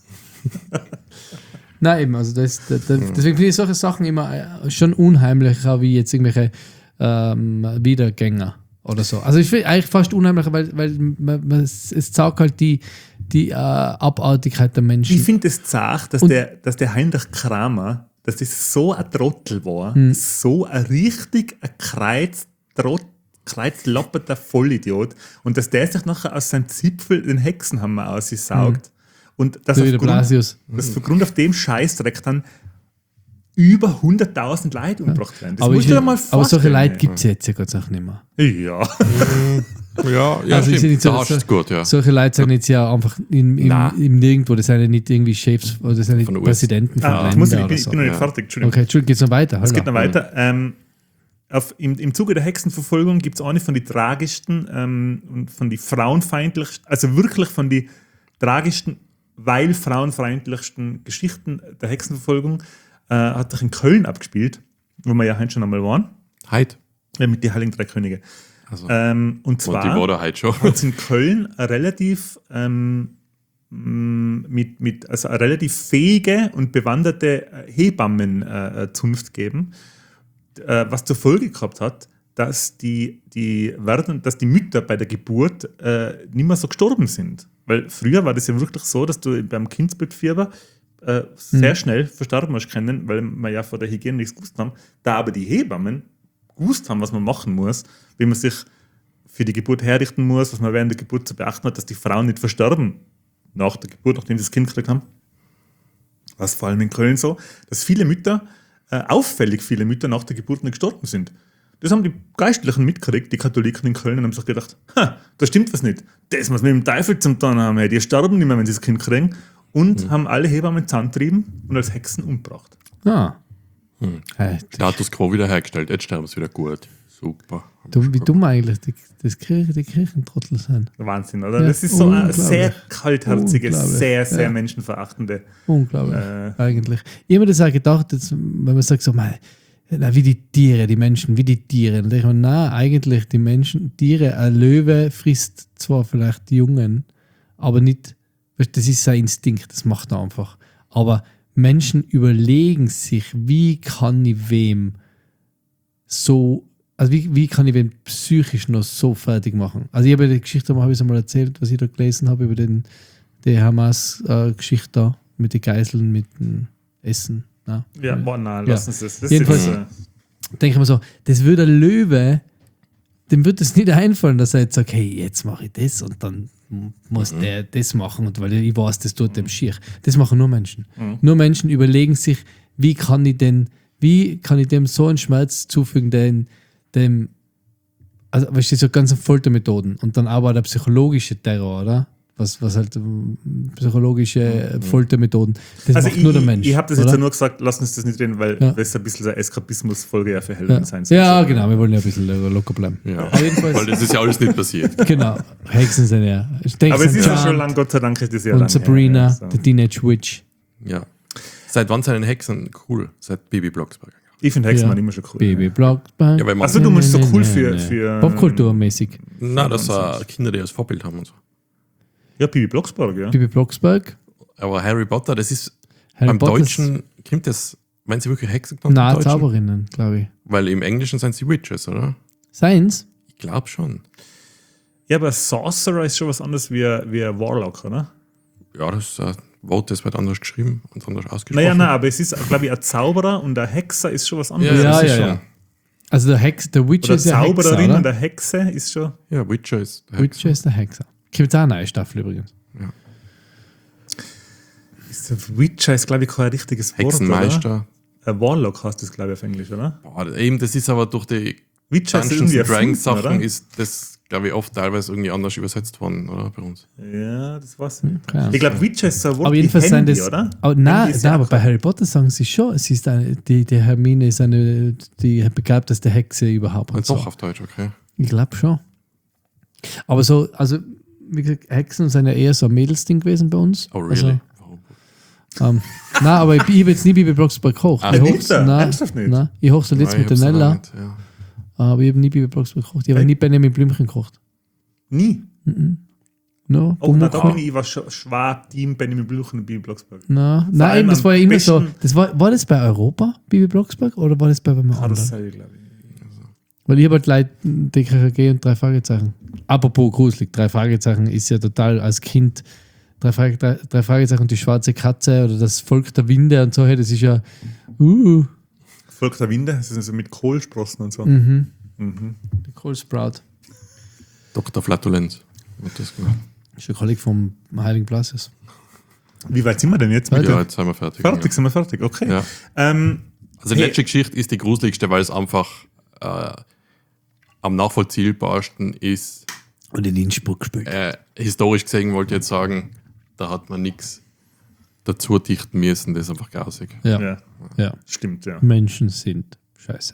Nein, eben, also das, das, das, deswegen finde ich solche Sachen immer äh, schon unheimlicher wie jetzt irgendwelche ähm, Wiedergänger oder so. Also ich finde eigentlich fast unheimlicher, weil, weil man, man, es, es zeigt halt die, die äh, Abartigkeit der Menschen. Ich finde es zart, dass Und- der, dass der Heinrich Kramer, dass das so ein Trottel war, Hm. so ein richtig ein Kreuztrott, kreuzlapperter Vollidiot und dass der sich nachher aus seinem Zipfel den Hexenhammer aussaugt und dass so wie der aufgrund, Blasius. dass aufgrund auf dem Scheißdreck dann über hunderttausend Leute umgebracht werden. Das Aber, musst ich, du dir mal aber solche vorstellen. Leute gibt es jetzt ja Gott sei Dank nicht mehr. Ja. Ja, ja, Also ich stimmt. sehe nicht so- da hast du es gut, ja. Solche Leute sind jetzt ja einfach im, im, Nein. im Nirgendwo, das sind ja nicht irgendwie Chefs oder das sind nicht Von der U S. Präsidenten von Ah, ich, Ländern muss, ich, bin, oder ich so. bin noch nicht Ja. fertig. Entschuldigung. Okay, Entschuldigung, geht's noch weiter? Es geht Hallo. noch weiter. Ähm, auf, im, Im Zuge der Hexenverfolgung gibt es eine von den tragischsten ähm, und von den frauenfeindlichsten, also wirklich von den tragischsten, weil frauenfeindlichsten Geschichten der Hexenverfolgung, äh, hat sich in Köln abgespielt, wo wir ja heute schon einmal waren, Heid. äh, mit den Heiligen Drei Könige. Also, Ähm, und und die war zwar da heute schon. hat es in Köln eine relativ ähm, m, mit, mit, also eine relativ fähige und bewanderte Hebammenzunft gegeben, äh, was zur Folge gehabt hat, dass die, die, werden, dass die Mütter bei der Geburt äh, nicht mehr so gestorben sind. Weil früher war das ja wirklich so, dass du beim Kindsbettfieber äh, sehr schnell verstorben hast können, weil wir ja vor der Hygiene nichts gewusst haben. Da aber die Hebammen gewusst haben, was man machen muss, wie man sich für die Geburt herrichten muss, was man während der Geburt zu beachten hat, dass die Frauen nicht versterben nach der Geburt, nachdem sie das Kind gekriegt haben. Was vor allem in Köln so, dass viele Mütter, äh, auffällig viele Mütter nach der Geburt nicht gestorben sind. Das haben die Geistlichen mitgekriegt, die Katholiken in Köln, und haben sich gedacht, ha, da stimmt was nicht. Das muss mit dem Teufel zum tun haben, hey. Die sterben nicht mehr, wenn sie das Kind kriegen. Und Mhm. haben alle Hebammen zusammentrieben und als Hexen umgebracht. Ah. Hm. Hey, Status quo wiederhergestellt. Jetzt sterben sie wieder gut. Super. du, wie dumm eigentlich die, das Kirche, die Kirchentrottel sind. Wahnsinn, oder? Ja, Das ist so eine unglaublich. sehr kaltherzige, Unglaublich. sehr, sehr Ja. menschenverachtende. Unglaublich, Äh. eigentlich. Ich habe mir das auch gedacht, jetzt, wenn man sagt so, mei, na, wie die Tiere, die Menschen, wie die Tiere. Und ich meine, nein, eigentlich die Menschen, Tiere, ein Löwe frisst zwar vielleicht die Jungen, aber nicht, weißt, das ist sein Instinkt, das macht er einfach. Aber Menschen überlegen sich, wie kann ich wem so also wie, wie kann ich den psychisch noch so fertig machen? Also ich habe ja die Geschichte, habe ich es einmal erzählt, was ich da gelesen habe über den, die Hamas-Geschichte da mit den Geiseln, mit dem Essen. Na? Ja, boah, nein, Ja. lass uns das. das Jedenfalls- ist, äh, Denke ich mir so, das würde ein Löwe, dem wird es nicht einfallen, dass er jetzt sagt, hey, jetzt mache ich das und dann muss Mhm. der das machen, und weil ich weiß, das tut dem schier. Das machen nur Menschen. Mhm. Nur Menschen überlegen sich, wie kann ich denn, wie kann ich dem so einen Schmerz zufügen, den, dem, also weißt du, so ganze Foltermethoden und dann aber der psychologische Terror, oder? Was, was halt ähm, psychologische äh, Foltermethoden, das also macht ich, nur der Mensch. ich habe das jetzt oder? ja nur gesagt, lass uns das nicht reden, weil Ja. das ein bisschen so eine Eskapismus-Folge ja für Halloween ja, sein soll. ja genau, wir wollen ja ein bisschen lo- locker bleiben. Ja. Aber jedenfalls- Weil das ist ja alles nicht passiert. Genau, Hexen sind ja. Ich denke, Aber es ist ja Charmed schon lang, Gott sei Dank ist das ja lang und Sabrina, her, ja, the so. Teenage Witch. Ja. Seit wann sind Hexen cool? Seit Bibi Blocksberg. Ich finde Hexen Ja. waren immer schon cool. Baby Blocksberg. Ja, weil man- Achso, du meinst so cool Nee, für, nee, nee. für Popkulturmäßig. Na, das sind Kinder, die als Vorbild haben und so. Ja, Bibi Blocksberg, ja. Bibi Blocksberg. Aber Harry Potter, das ist Harry beim Potter Deutschen, kommt das, wenn sie wirklich Hexen genannt Na, im Deutschen? Zauberinnen, glaube ich. Weil im Englischen sind sie Witches, oder? Seins? Ich glaube schon. Ja, aber Sorcerer ist schon was anderes wie, wie ein Warlock, oder? Ja, das äh, Wort, das wird anders geschrieben und anders ausgesprochen. Naja, nein, aber es ist, glaube ich, ein Zauberer und ein Hexer ist schon was anderes. Ja, Ja, das ist ja, schon. ja. Also der Hex, der Witcher Oder ist ja Hexer, Zaubererin und oder? der Hexe ist schon. Ja, Witcher ist der Hexer. Witcher ist der Hexer. Gibt auch eine neue Staffel übrigens. Ist der Witcher ist, glaube ich, kein richtiges Wort. Oder? Hexenmeister. Ein Warlock heißt das, glaube ich, auf Englisch, oder? Boah, eben, das ist aber durch die Witcher ist Dungeons irgendwie and Dragons erfunden, Sachen oder? ist das, glaube ich, oft teilweise irgendwie anders übersetzt worden, oder? Bei uns. Ja, das war's nicht. keine Ahnung. Ich glaube, Witcher ist so ein Wort Aber wie jedenfalls sind Handy, das. oder? Oh, nein, Handy ist nein, ja aber auch- bei Harry Potter sagen sie schon, sie ist eine, die, die Hermine ist eine, die begabteste Hexe überhaupt. Und Und so. doch auf Deutsch, okay. Ich glaube schon. Aber so, also, wie gesagt, Hexen sind ja eher so ein Mädelsding gewesen bei uns. Oh, really? Also, ähm, nein, aber ich, ich habe jetzt nie Bibi Blocksberg gekocht. Ah, ich nicht? hoch's- nein, Ernsthaft nicht? Nein, ich hoch's jetzt Nein, mit ich der hab's noch Nella, nicht, ja. aber ich habe nie Bibi Blocksberg gekocht. Ich habe Hey. nie Benjamin Blümchen gekocht. Nie. No, Oh, na, da Bumuka. bin ich, ich war schon schwer Team Benjamin Blümchen und Bibi Blocksberg. Na, Vor nein, allem eben, das am war ja immer so. besten- Das war, war das bei Europa, Bibi Blocksberg, oder war das bei einem anderen? Karussell, glaube ich. Weil ich habe halt Leute, D K K G und drei Fragezeichen. Apropos gruselig, drei Fragezeichen ist ja total als Kind, drei, Frage, drei, drei Fragezeichen und die schwarze Katze oder das Volk der Winde und so, hey, das ist ja, uh, Volk der Winde, das ist so mit Kohlsprossen und so. mhm. Mhm. Die Cole Sprout. Doktor Flatulenz. Wird das genannt. Das ist ein Kollege vom Heiligen Blasius. Wie weit sind wir denn jetzt? Fertig. Ja, jetzt sind wir fertig. Fertig, sind wir fertig, okay. Ja. Ähm, Also die Hey. letzte Geschichte ist die gruseligste, weil es einfach äh, am nachvollziehbarsten ist. Und in Innsbruck gespielt. Äh, historisch gesehen wollte ich jetzt sagen, da hat man nichts dazu dichten müssen, das ist einfach grausig. Ja, ja, ja. stimmt, ja. Menschen sind scheiße.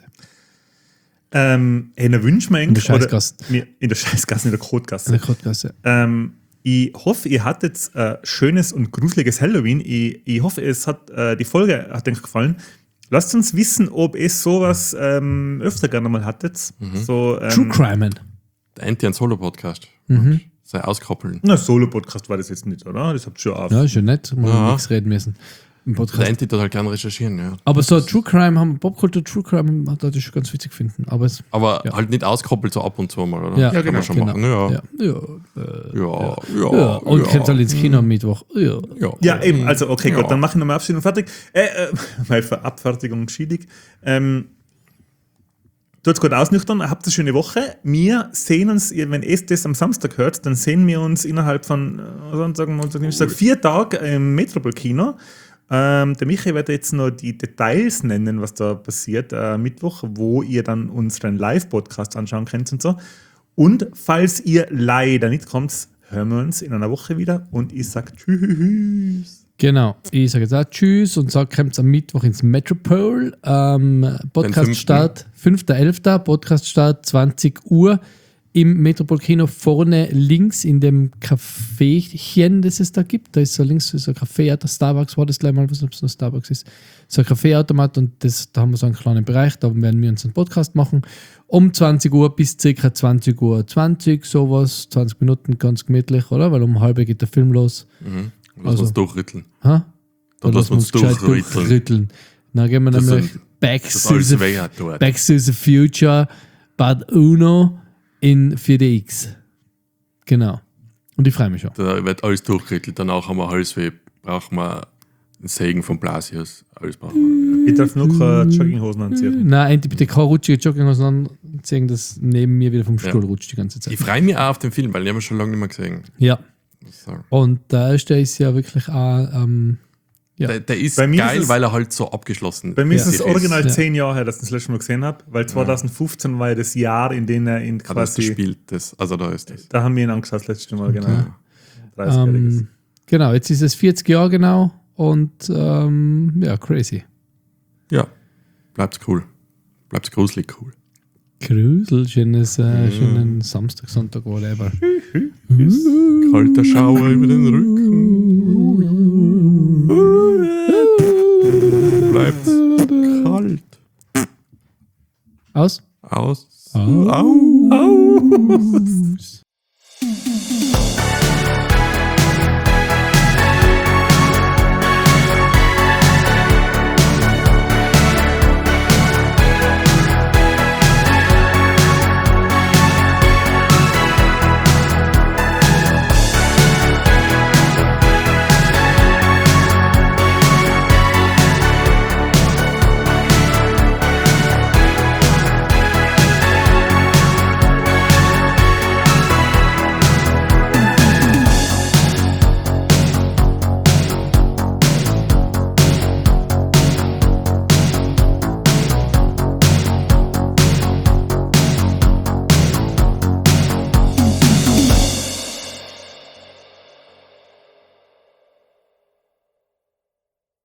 Ähm, hey, dann wünschen wir In der eigentlich- oder- Scheißgasse. mir- In der Scheißgasse, in der In Kotgasse. der Kottgasse. Ähm, ich hoffe, ihr hattet ein schönes und gruseliges Halloween. Ich, ich hoffe, es hat äh, die Folge hat euch gefallen. Lasst uns wissen, ob ihr sowas ähm, öfter gerne mal hattet. So, ähm, True Crime. Der Anti- und Solo-Podcast. Mhm. Sei auskoppeln. Na, Solo-Podcast war das jetzt nicht, oder? Das habt ihr schon auf. Ja, ist schon nett, mal Ja. nichts reden müssen im Der Podcast. Anti tut halt gerne recherchieren, ja. Aber so True Crime haben Popkultur True Crime hat das schon ganz witzig finden. Aber es Aber Ja. halt nicht auskoppelt so ab und zu mal, oder? Ja, Kann genau, man schon genau. machen. Ja, ja. ja, Ja, äh, ja. ja. ja. Und ja. kommt halt ins Kino am Mittwoch. Ja. Ja, Ja, eben, also okay, Ja. gut, dann mache ich nochmal Abschied und fertig. Äh, äh, weil für Abfertigung schwierig. Ähm, Tut's gut ausnüchtern, habt eine schöne Woche. Wir sehen uns, wenn ihr das am Samstag hört, dann sehen wir uns innerhalb von, äh, sagen wir, sagen, ich sag, vier Tagen im Metropol-Kino. Ähm, der Michael wird jetzt noch die Details nennen, was da passiert äh, Mittwoch, wo ihr dann unseren Live-Podcast anschauen könnt und so. Und falls ihr leider nicht kommt, hören wir uns in einer Woche wieder und ich sage Tschüss. Genau. Ich sage jetzt auch Tschüss und sage, kommt am Mittwoch ins Metropol. Ähm, Podcast-Start fünfter elfter Podcast-Start zwanzig Uhr im Metropol-Kino vorne links in dem Caféchen, das es da gibt. Da ist so links so ein Café, der Starbucks war das gleich mal, ich weiß nicht, ob es noch Starbucks ist. So ein Kaffeeautomat und das, da haben wir so einen kleinen Bereich, da werden wir uns einen Podcast machen. Um zwanzig Uhr bis ca. zwanzig Uhr zwanzig, sowas, zwanzig Minuten, ganz gemütlich, oder? Weil um halb geht der Film los. Mhm. Lass Also- uns durchrütteln. Ha? Dann lassen wir uns gescheit durchrütteln. durchrütteln. Dann gehen wir Das nämlich sind- back Das to, alles the, weh tut. back to the Future Bad Uno in vier D X. Genau. Und ich freue mich schon. Da wird alles durchgerüttelt. Danach haben wir alles wie, brauchen wir einen Segen von Blasius. Alles brauchen wir. Ich darf nur keine Jogginghosen anziehen. Nein, endlich bitte keine rutschige Jogginghosen anziehen, das neben mir wieder vom Stuhl Ja. rutscht die ganze Zeit. Ich freue mich auch auf den Film, weil ich habe ihn schon lange nicht mehr gesehen. Ja. So. Und der erste ist ja wirklich auch, ähm, ja. Der, der ist Bei mir geil, ist es- weil er halt so abgeschlossen Bei mir ist Ja. es original Ja. zehn Jahre her, dass ich das letzte Mal gesehen habe, weil zwanzig fünfzehn war ja das Jahr, in dem er in Ah, das quasi. spielt das. Also da ist das. Da haben wir ihn angeschaut, das letzte Mal, genau. Okay. dreißigjähriges. Ähm, genau, jetzt ist es vierzig Jahre genau und ähm, ja, crazy. Ja, bleibt's cool. Bleibt's gruselig cool. Grusel, schönes, äh, schönen Samstag, Sonntag, whatever. Kalter Schauer über den Rücken. Bleibt's kalt. Aus? Aus. Au. Au. Aus.